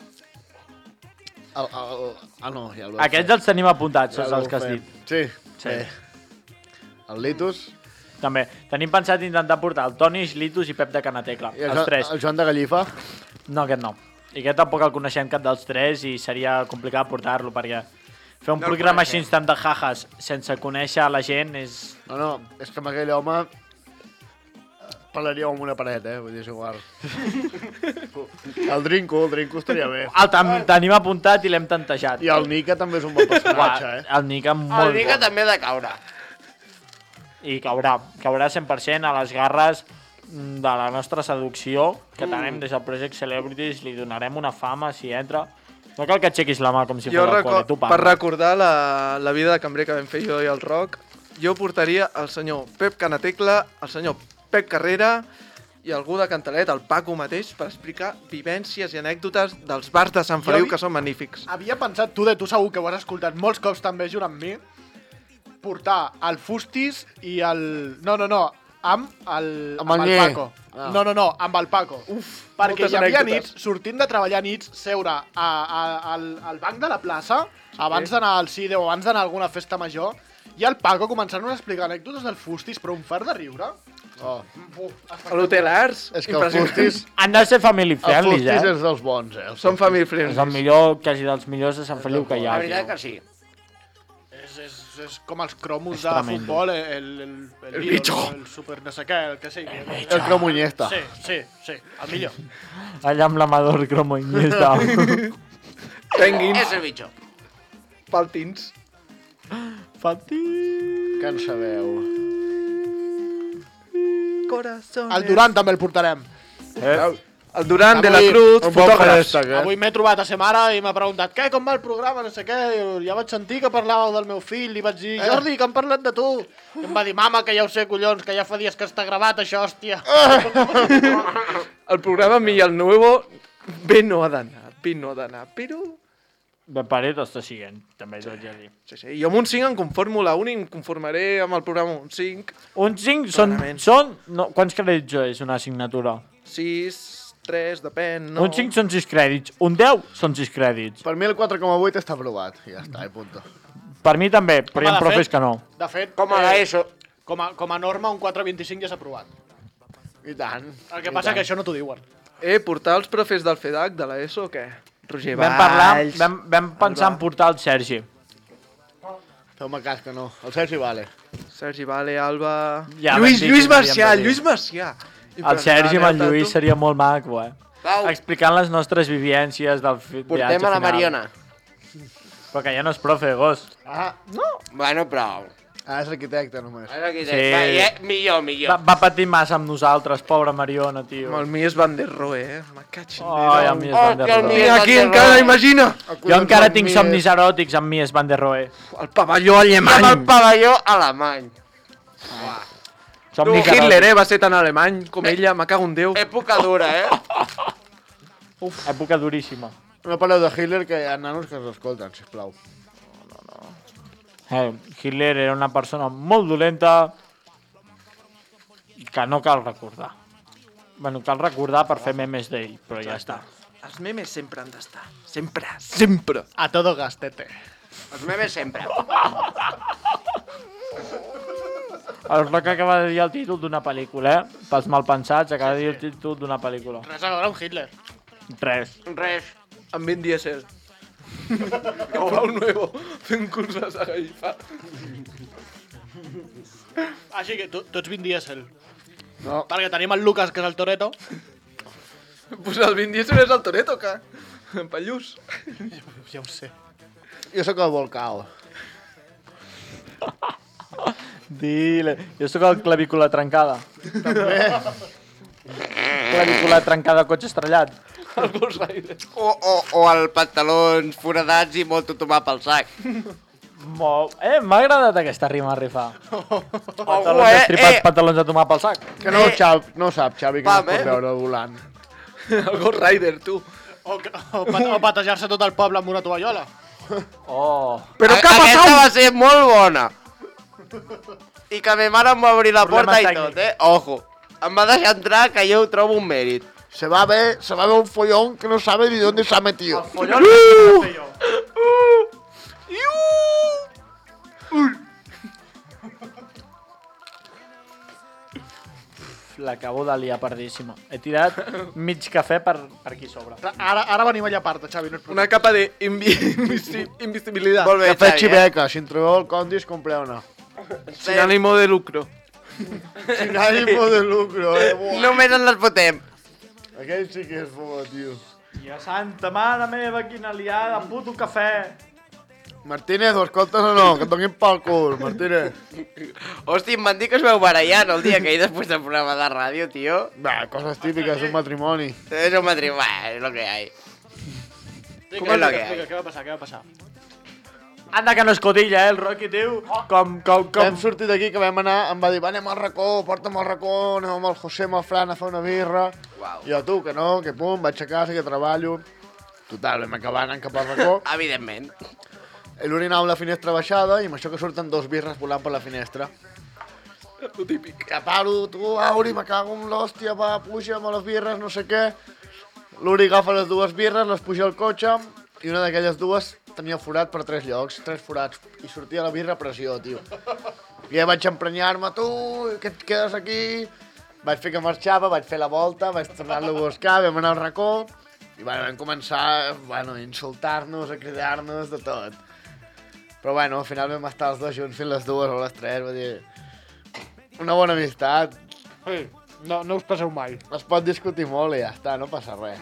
el, el, ah, no, ja el vau Aquests fer. els tenim apuntats, Ja els el que has vau dit. fer. Sí, Sí. sí. El Litus. També. Tenim pensat intentar portar el Toni, Litus i Pep de Canatecla. I el, Els Jo- tres. el Joan de Gallifa. No, aquest no. I aquest tampoc el coneixem cap dels tres i seria complicat portar-lo perquè fer un No el programa coneixem. així tant de jajas sense conèixer la gent és... No, no, és que amb aquell home parlaríem amb una paret, eh? Vull dir, és igual. El Drinko, el Drinko estaria bé. El ten tenim apuntat i l'hem tantejat. I el Nika també és un bon personatge, Uà, eh? el Nika molt El Nika bo. també ha de caure. I caurà, caurà cent per cent a les garres mm, de la nostra seducció que Mm. tenim des del Project Celebrities, li donarem una fama si entra. No cal que aixequis la mà com si Jo fos el record, cole, tu per parla. recordar la, la vida de cambrer que vam fer jo i el Roc, jo portaria el senyor Pep Canatecla, el senyor Pep Carrera i algú de Cantalet, el Paco mateix, per explicar vivències i anècdotes dels bars de Sant Feliu, vi- que són magnífics. Havia pensat, tu de tu segur que ho has escoltat molts cops també junt amb mi, portar el Fustis i el... No, no, no, amb el, Amb el Nye. Paco. Ah. No, no, no, amb el Paco. Uf, Perquè moltes hi havia anècdotes. nits, sortint de treballar nits, seure a, a, al, al banc de la plaça, abans d'anar al Cide o abans d'anar a alguna festa major, i el Paco començant-nos a explicar anècdotes del Fustis, però un fart de riure. Oh. Uf, A l'Hotel Arts, És que el impressionant. Fustis, Han de ser family el friendly, Fustis eh? és dels bons, eh? Són family És el friendly. millor, quasi dels millors de Sant Feliu que hi ha. La veritat tio. que sí. És, és, és com els cromos És de tremendo. futbol, el, el, el, el, El ídol, bicho. el super no sé què, el que sigui. El, El Cromuñesta. Sí, sí, sí, el millor. Allà amb l'amador cromo Iniesta. Penguins, És el bitxo. paltins. Fati. Que en sabeu. Corazones. El Durant també el portarem. Eh? El Durant de la Avui- Cruz, Un bon fotògrafs. préstec, eh? Avui m'he trobat a sa mare i m'ha preguntat què, com va el programa, no sé què. I ja vaig sentir que parlàveu del meu fill i vaig dir, Jordi, que han parlat de tu. I em va dir, mama, que ja ho sé, collons, que ja fa dies que està gravat això, hòstia. El programa Mi el Nuevo bé no ha d'anar, bé no ha d'anar, però... Ben paret està siguent, també tot ja dir. Sí, sí, jo amb un cinc em conformo la un i em conformaré amb el programa un cinc, Un cinc són... Clarament. són no, quants crèdits és una assignatura? sis, tres, depèn, no? Un cinc són sis crèdits, un deu són sis crèdits. Per mi el quatre coma vuit està aprovat. I ja està, i punto. Per mi també, però hi Home, ha de profes fet- que no. De fet, Com a eh, l'ESO. com, a, com a norma, un quatre coma vint-i-cinc ja s'ha aprovat. I tant. El que I passa tant. que això no t'ho diuen. Eh, portar els profes del FEDAC, de l'ESO, o què? Roger Vam parlar, Valls... vam, vam pensar en portar el Sergi. Feu-me cas que no. El Sergi vale. Sergi Vale, Alba... Ja vam Lluís, dir Lluís que havíem Macià, de dir. Lluís Macià! El Sergi amb el Impressionant, eh, Lluís tanto. seria molt maco, eh? Pau, Explicant les nostres vivències del fi- viatge portem a la final. Mariona. Però que ja no és profe, gos. Ah, Bueno, però... ah, és arquitecte només. Ara aquí Sí. sí. Va, ja, millor, Va, millor. va patir massa amb nosaltres, pobra Mariona, tio. Amb el Mies van der Rohe, eh? Me caig en Ai, amb Mies Oh, van der que el Rohe. Mies- Tinc aquí Van der encara, Rohe. imagina! Jo encara tinc somnis eròtics amb Mies van der Rohe. El pavelló I amb el alemany! pavelló alemany. Tu, Somnis Hitler, eròtics. eh? Va ser tan alemany com ella, me cago en Déu. Època dura, eh? Època duríssima. No parleu de Hitler, que hi ha nanos que ens escolten, sisplau. Eh, Hitler era una persona molt dolenta que no cal recordar. Bueno, cal recordar per fer memes d'ell, però ja està. Els memes sempre han d'estar. Sempre, sempre. A todo gastete. Els memes sempre. El Roc acaba de dir el títol d'una pel·lícula, eh? Pels malpensats, acaba de dir el títol d'una pel·lícula. Res a veure amb Hitler. Res. Res. Amb Vin Diesel. Pau Nuevo, fent curses a Gallifa. Així que tu, tu ets Vin Diesel. No. Perquè tenim el Lucas, que és el Toretto. Pues el Vin Diesel és el Toretto, que... En Pallús. Ja ho sé. Jo sóc el Volcao. Dile. Jo sóc el clavícula trencada. També. Clavícula trencada, cotxe estrellat. El Ghost Rider. O, o, o el pantalons foradats i molt totomà pel sac. Molt... Eh, m'ha agradat aquesta rima, rifa. Pantalons eh, estripats, eh. pantalons de tomar pel sac. Que no, Xav, no sap, Xavi, que Pam, no pot eh? veure el volant. El Ghost Rider, tu. O, que- o, pat- o patejar-se tot el poble amb una tovallola. Oh. Però A- què ha Aquesta passat? va ser molt bona. I que ma mare em va obrir la Problema porta i tècnic. tot, eh? Ojo. Em va deixar entrar, que jo ho trobo un mèrit. Se va a ver, se va a ver un follón que no sabe ni dónde se ha metido. Follón uh! que jo. l'acabo de liar pardíssima. He tirat mig cafè per, per aquí sobre. Ara, ara venim allà a part, Xavi. No et Una capa de invi invisi invisibilitat. Molt bé, Cafè Xavi, eh? Chiveca, si en trobeu el Condis, compreu-ne. Sin ánimo de lucro. Sin ánimo de lucro, eh? Buah. Només ens les fotem. Aquell sí que és bo, tio. I a santa mare meva, quina liada, puto cafè. Martínez, ho escoltes o no? Que et donin pel cul, Martínez. Hòstia, em van dir que us veu barallant el dia que hi després del programa de ràdio, tio. Va, coses típiques d'un matrimoni. És un matrimoni, és lo que hay. Com és lo explica, que explica, hay. què va passar, què va passar? Anda que no es cotilla, eh, el Rocky, tio. Com, com, com... Vam sortir d'aquí que vam anar, em va dir, va, anem al racó, porta'm al racó, anem amb el José, amb el Fran a fer una birra. Uau. I jo, tu, que no, que pum, vaig a casa, que treballo. Total, vam acabar anant cap al racó. Evidentment. I l'orinava amb la finestra baixada i amb això que surten dos birres volant per la finestra. Lo típic. Que paro, tu, Auri, me cago en l'hòstia, va, puja amb les birres, no sé què. L'Uri agafa les dues birres, les puja al cotxe i una d'aquelles dues tenia forat per tres llocs, tres forats, i sortia la birra a pressió, tio. I ja vaig emprenyar-me, tu, que et quedes aquí. Vaig fer que marxava, vaig fer la volta, vaig tornar-lo a buscar, vam anar al racó i bueno, vam començar bueno, a insultar-nos, a cridar-nos, de tot. Però bueno, al final vam estar els dos junts fins les dues o les tres, vull dir... Una bona amistat. Ei, no, no us passeu mai. Es pot discutir molt i ja està, no passa res.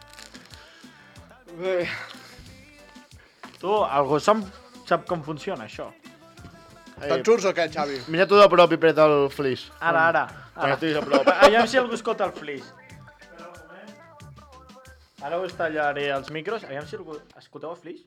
Bé. Tu, algú sap, sap com funciona, això? Te'n surts o què, Xavi? Mira tu de prop i preta el flis. Ara, ara. Quan ara. estiguis a prop. Aviam si algú escolta el flis. Ara us tallaré els micros. Aviam si algú... Escolteu el flis?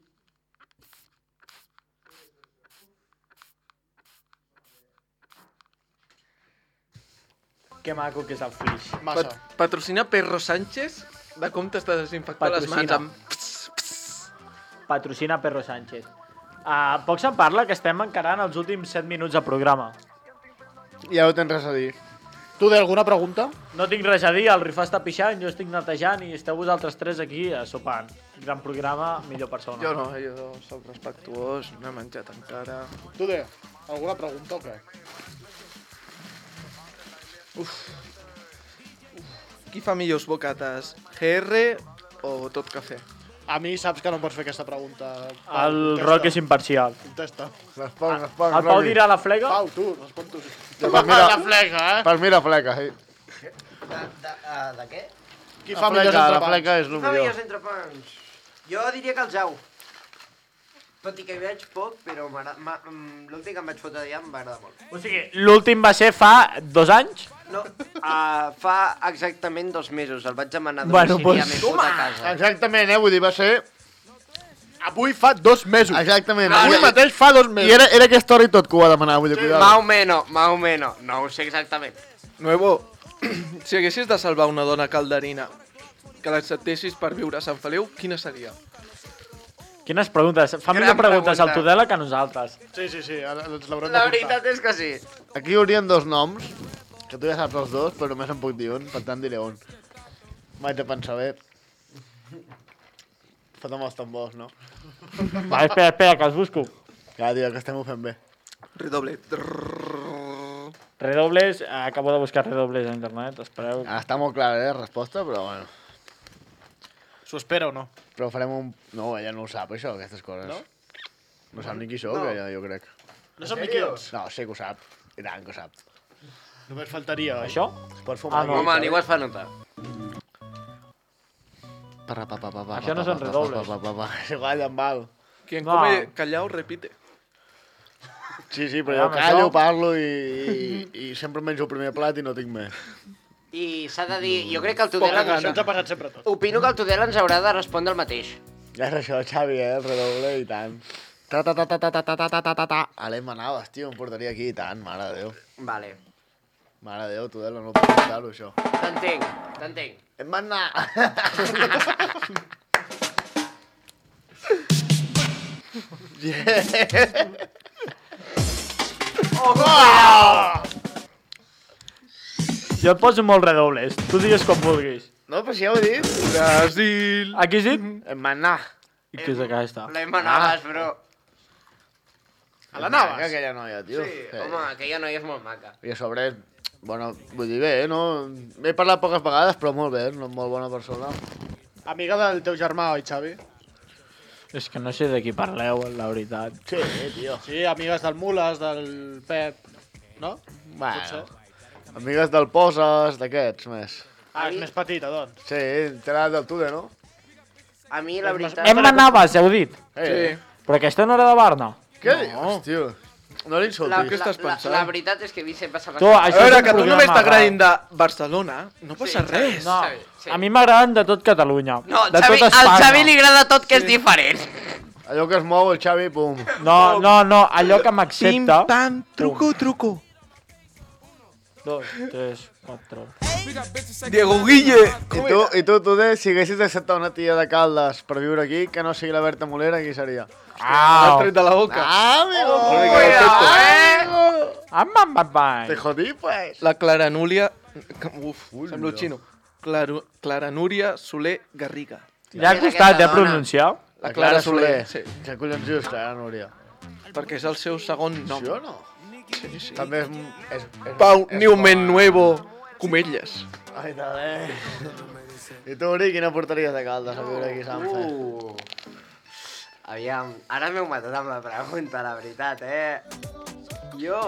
Que maco que és el flis. Massa. Pat patrocina Perro Sánchez de com t'has de desinfectar les mans Patrocina. amb... Patrocina Perro Sánchez. Uh, poc se'n parla que estem encarant els últims set minuts de programa. Ja no tens res a dir. Tu, de alguna pregunta? No tinc res a dir, el Rifà està pixant, jo estic netejant i esteu vosaltres tres aquí a sopant. Gran programa, millor persona. Jo no, jo soc respectuós, no he menjat encara. Tu, de alguna pregunta o què? Qui fa millors bocates, G R o tot cafè? A mi saps que no em pots fer aquesta pregunta. Pau, El contesta. Roc és imparcial. Contesta. Respon, respon, El Pau dirà la flega? Pau, tu, respon tu. Ja, per mira, La flega, eh? per mira fleca, sí. De, de, uh, de què? Qui La fa millors fleca, la entrepans? fleca és el Fa millor. millors entrepans. Jo diria que el Jau. Tot i que hi veig poc, però m'agrada- m'ha- mm, l'últim que em vaig fotre allà em va agradar molt. O sigui, l'últim va ser fa dos anys? No, uh, fa exactament dos mesos. El vaig demanar a Bueno, domicili pues, a mi a casa. Exactament, eh? Vull dir, va ser... Avui fa dos mesos. Exactament. Avui I- mateix fa dos I mesos. era, era aquesta hora i tot que ho va demanar, vull dir, cuidado. Más o menos, más o menos. No ho sé exactament. Nuevo, si haguessis de salvar una dona calderina que l'acceptessis per viure a Sant Feliu, quina seria? Quines preguntes? Fa Gran millor preguntes pregunta. al Tudela que a nosaltres. Sí, sí, sí, ara ens l'haurem de La portar. veritat és que sí. Aquí hi haurien dos noms, que tu ja saps els dos, però només en puc dir un, per tant diré un. Vaig a pensar bé. Fotem els tambors, no? Va, espera, espera, que els busco. Ja, tio, que estem ho fent bé. Redoble. Redobles, acabo de buscar redobles a internet, espereu. Ah, està molt clara, eh, la resposta, però bueno. S'ho espera o no? Però farem un... No, ella no ho sap, això, aquestes coses. No? No sap ni qui sóc, No. ella, jo crec. No sap ni qui ets. No, sé que ho sap. I tant que ho sap. Només faltaria. Això? Es pot fumar Ah, no. aquí, Home, saps? ningú es fa notar. Pa, pa, pa, pa, pa, Això no pa, són pa, redobles. Pa, pa, pa, pa. És igual, em val. Quien No. come callao repite. Sí, sí, però Ja, jo amb callo, això- parlo i, i, i sempre menjo el primer plat i no tinc més. I s'ha de dir, jo crec que el Poca Tudela... gana. Això ens ha passat sempre tot. Opino que el Tudela ens haurà de respondre el mateix. Ja és això, Xavi, eh? El redoble i tant. Ta ta ta ta ta ta ta ta ta ta ta ta. Ale, m'anaves, tio, em portaria aquí i tant, mare de Déu. Vale. Mare de Déu, tu, Dela, no puc contar-ho, això. T'entenc, t'entenc. Em van anar. Yeah. Jo et poso molt redobles, tu digues com vulguis. No, però si ja ho he dit. Brasil. Aquí has dit? Em van anar. I què és aquesta? L'hem anaves, però... A la Navas? Aquella noia, tio. Sí, home, aquella noia és molt maca. I a sobre Bueno, vull dir bé, no? He parlat poques vegades, però molt bé, és una molt bona persona. Amiga del teu germà, oi, Xavi? És que no sé de qui parleu, la veritat. Sí, tio. Sí, amigues del Mules, del Pep, no? Bueno, amigues del Poses, d'aquests, més. Ah, és més petita, doncs. Sí, té l'edat del Tude, no? A mi, la veritat... Emma Navas, heu dit? Eh, Però aquesta no era de Barna. Què dius, tio? No La, l'insultis. Què estàs la, la, pensant? la veritat és que vi sempre se Tu, m'ha... A això veure, és un que tu programa només t'agradin raro. de Barcelona, no passa res. No, Sí, sí. a mi m'agraden de tot Catalunya. No, de Xavi, tot al Espanya. Xavi li agrada tot que és diferent. Allò que es mou el Xavi, pum. No, no, no, allò que Pim, m'accepta... pam, truco, truco. Dos, tres, quatre... Diego Guille. I tu, i tu, Tude, si haguessis d'acceptar una tia de Caldes per viure aquí, que no sigui la Berta Molera, qui seria? M'ha Au! tret de la boca. Ah, amigo! Cuidado, Am, am, am, am. Te jodí, pues. La Clara Núria... Uf, Ui, semblo no. xino. Claro, Clara Núria Soler Garriga. Ja ha És costat, aquesta eh, dona. pronunciar? La Clara Clara Soler. Soler, sí. Que collons dius, Clara Núria? Perquè és el seu segon nom. Sí o no? Sí, sí. També és... és, és Pau és Newman com- Nuevo Comelles. Ai, també. I tu, Uri, quina porteries de Caldes a viure aquí a Sanfe? Uh. Aviam, ara m'heu matat amb la pregunta, la veritat, eh? Jo...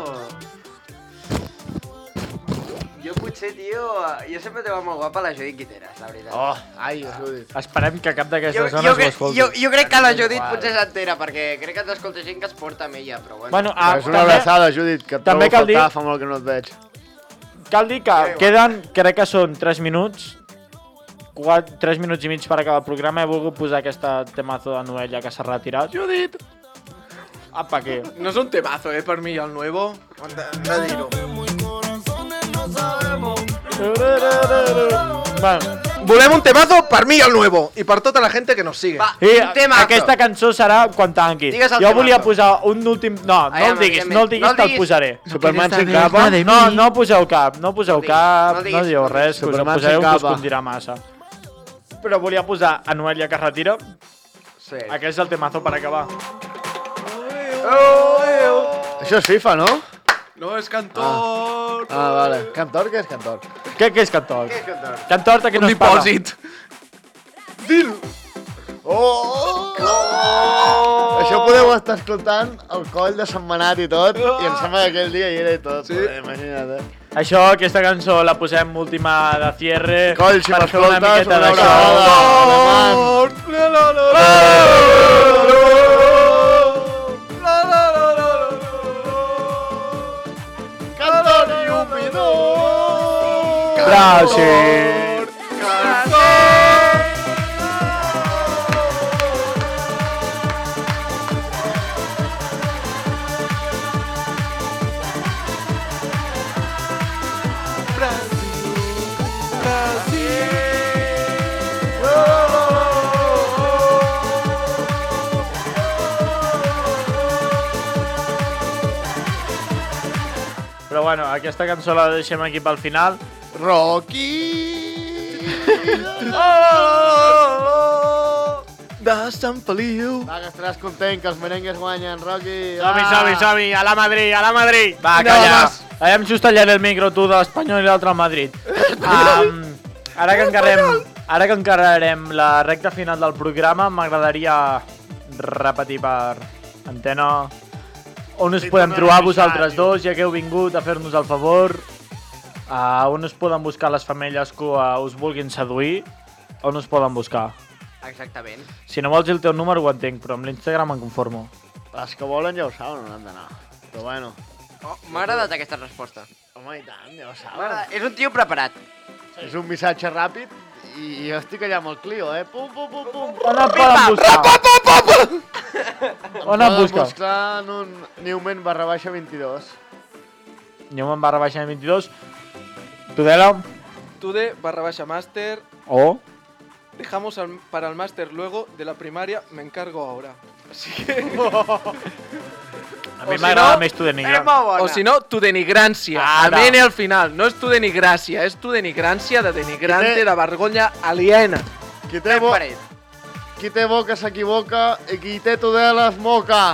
Jo potser, tio... Jo sempre trobo molt guapa la Judit Guiteras, la veritat. Oh, ai, us ho he dit. Esperem que cap jo, d'aquestes jo, zones ho cre escolti. jo, jo crec que la Judit Igual. potser s'entera, perquè crec que ens escolta gent que es porta amb ella, però bueno. Bueno, ah, és una també, abraçada, Judit, que et també trobo cal dir- faltar, fa molt que no et veig. cal dir que queden, crec que són tres minuts, tres minuts i mig per acabar el programa. He volgut posar aquesta temazo de Noella que s'ha retirat. Judit. Apa, què? No és un temazo, eh, per mi, el nuevo. Hem de, hem de dir-ho. Bueno, Volem un temazo per mi, el nuevo. I per tota la gente que nos sigue. Va, i un temazo. aquesta cançó serà quan tanqui. Digues el Jo volia temazo. posar un últim... No, no Aviam, el diguis, evidentment. no el diguis No el que el diguis. posaré. Superman sin capa. No, no poseu cap, no poseu No diguis, cap, no no diguis, dieu no res, que us el Superman posareu sin que us capa. condirà massa. Però volia posar a Noelia que es retira. Sí. Aquest és el temazo per acabar. Això és FIFA, no? No, és cantor. Ah, vale. Cantor, què és cantor? Què, què és cantor? Què és cantor? Cantor que Un no es parla. dipòsit. Dil. Oh! oh! Això podeu estar escoltant el coll de Sant Manat i tot, i em sembla que aquell dia hi era i tot. Sí. Joder, imagina't, eh? Això, aquesta cançó la posem última de cierre. Coll, si per fer una m'escoltes, miqueta una d'això. abraçada. La, la, la, la. La, la, la, la, la. Cantor i humidor! Gràcies. Però bueno, aquesta cançó la deixem aquí pel final. Rocky! De Sant Feliu. Va, que estaràs content que els merengues guanyen, Rocky. Som-hi, va. som-hi, som-hi, a la Madrid, a la Madrid. Va, Vinga, calla. homes. Allà just tallant el micro, tu de l'Espanyol i l'altre al Madrid. Um, ara que encarem, ara que encararem la recta final del programa, m'agradaria repetir per antena on us podem trobar vosaltres dos, ja que heu vingut a fer-nos el favor, uh, on us poden buscar les femelles que uh, us vulguin seduir, on us poden buscar. Exactament. Si no vols dir el teu número ho entenc, però amb l'Instagram em conformo. Les que volen ja ho saben on han d'anar. Però bueno. Oh, m'ha agradat aquesta resposta. Home, i tant, ja ho M'ha saben. agradat. És un tio preparat. És un missatge ràpid i jo estic allà amb el Clio, eh? Pum, pum, pum, pum. On et poden buscar? On et Poden busca? buscar en un Newman barra baixa vint-i-dos. Newman barra baixa vint-i-dos. Tudela. Tude barra baixa máster. O. Dejamos al- para el máster luego de la primaria, me encargo ahora. Así que... A mi O si m'agrada no, més tu de És Nigra. molt bona. O si no, tu denigrància. Ara. Amén al final. No és tu denigràcia, és tu denigrància de denigrante, Té- de vergonya aliena. Qui té, bo... Paret. qui té boca s'equivoca i qui té tudeles moca.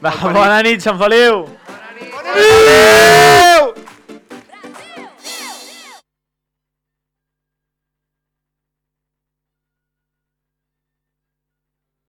Va, bona nit, Sant Feliu! Bona nit!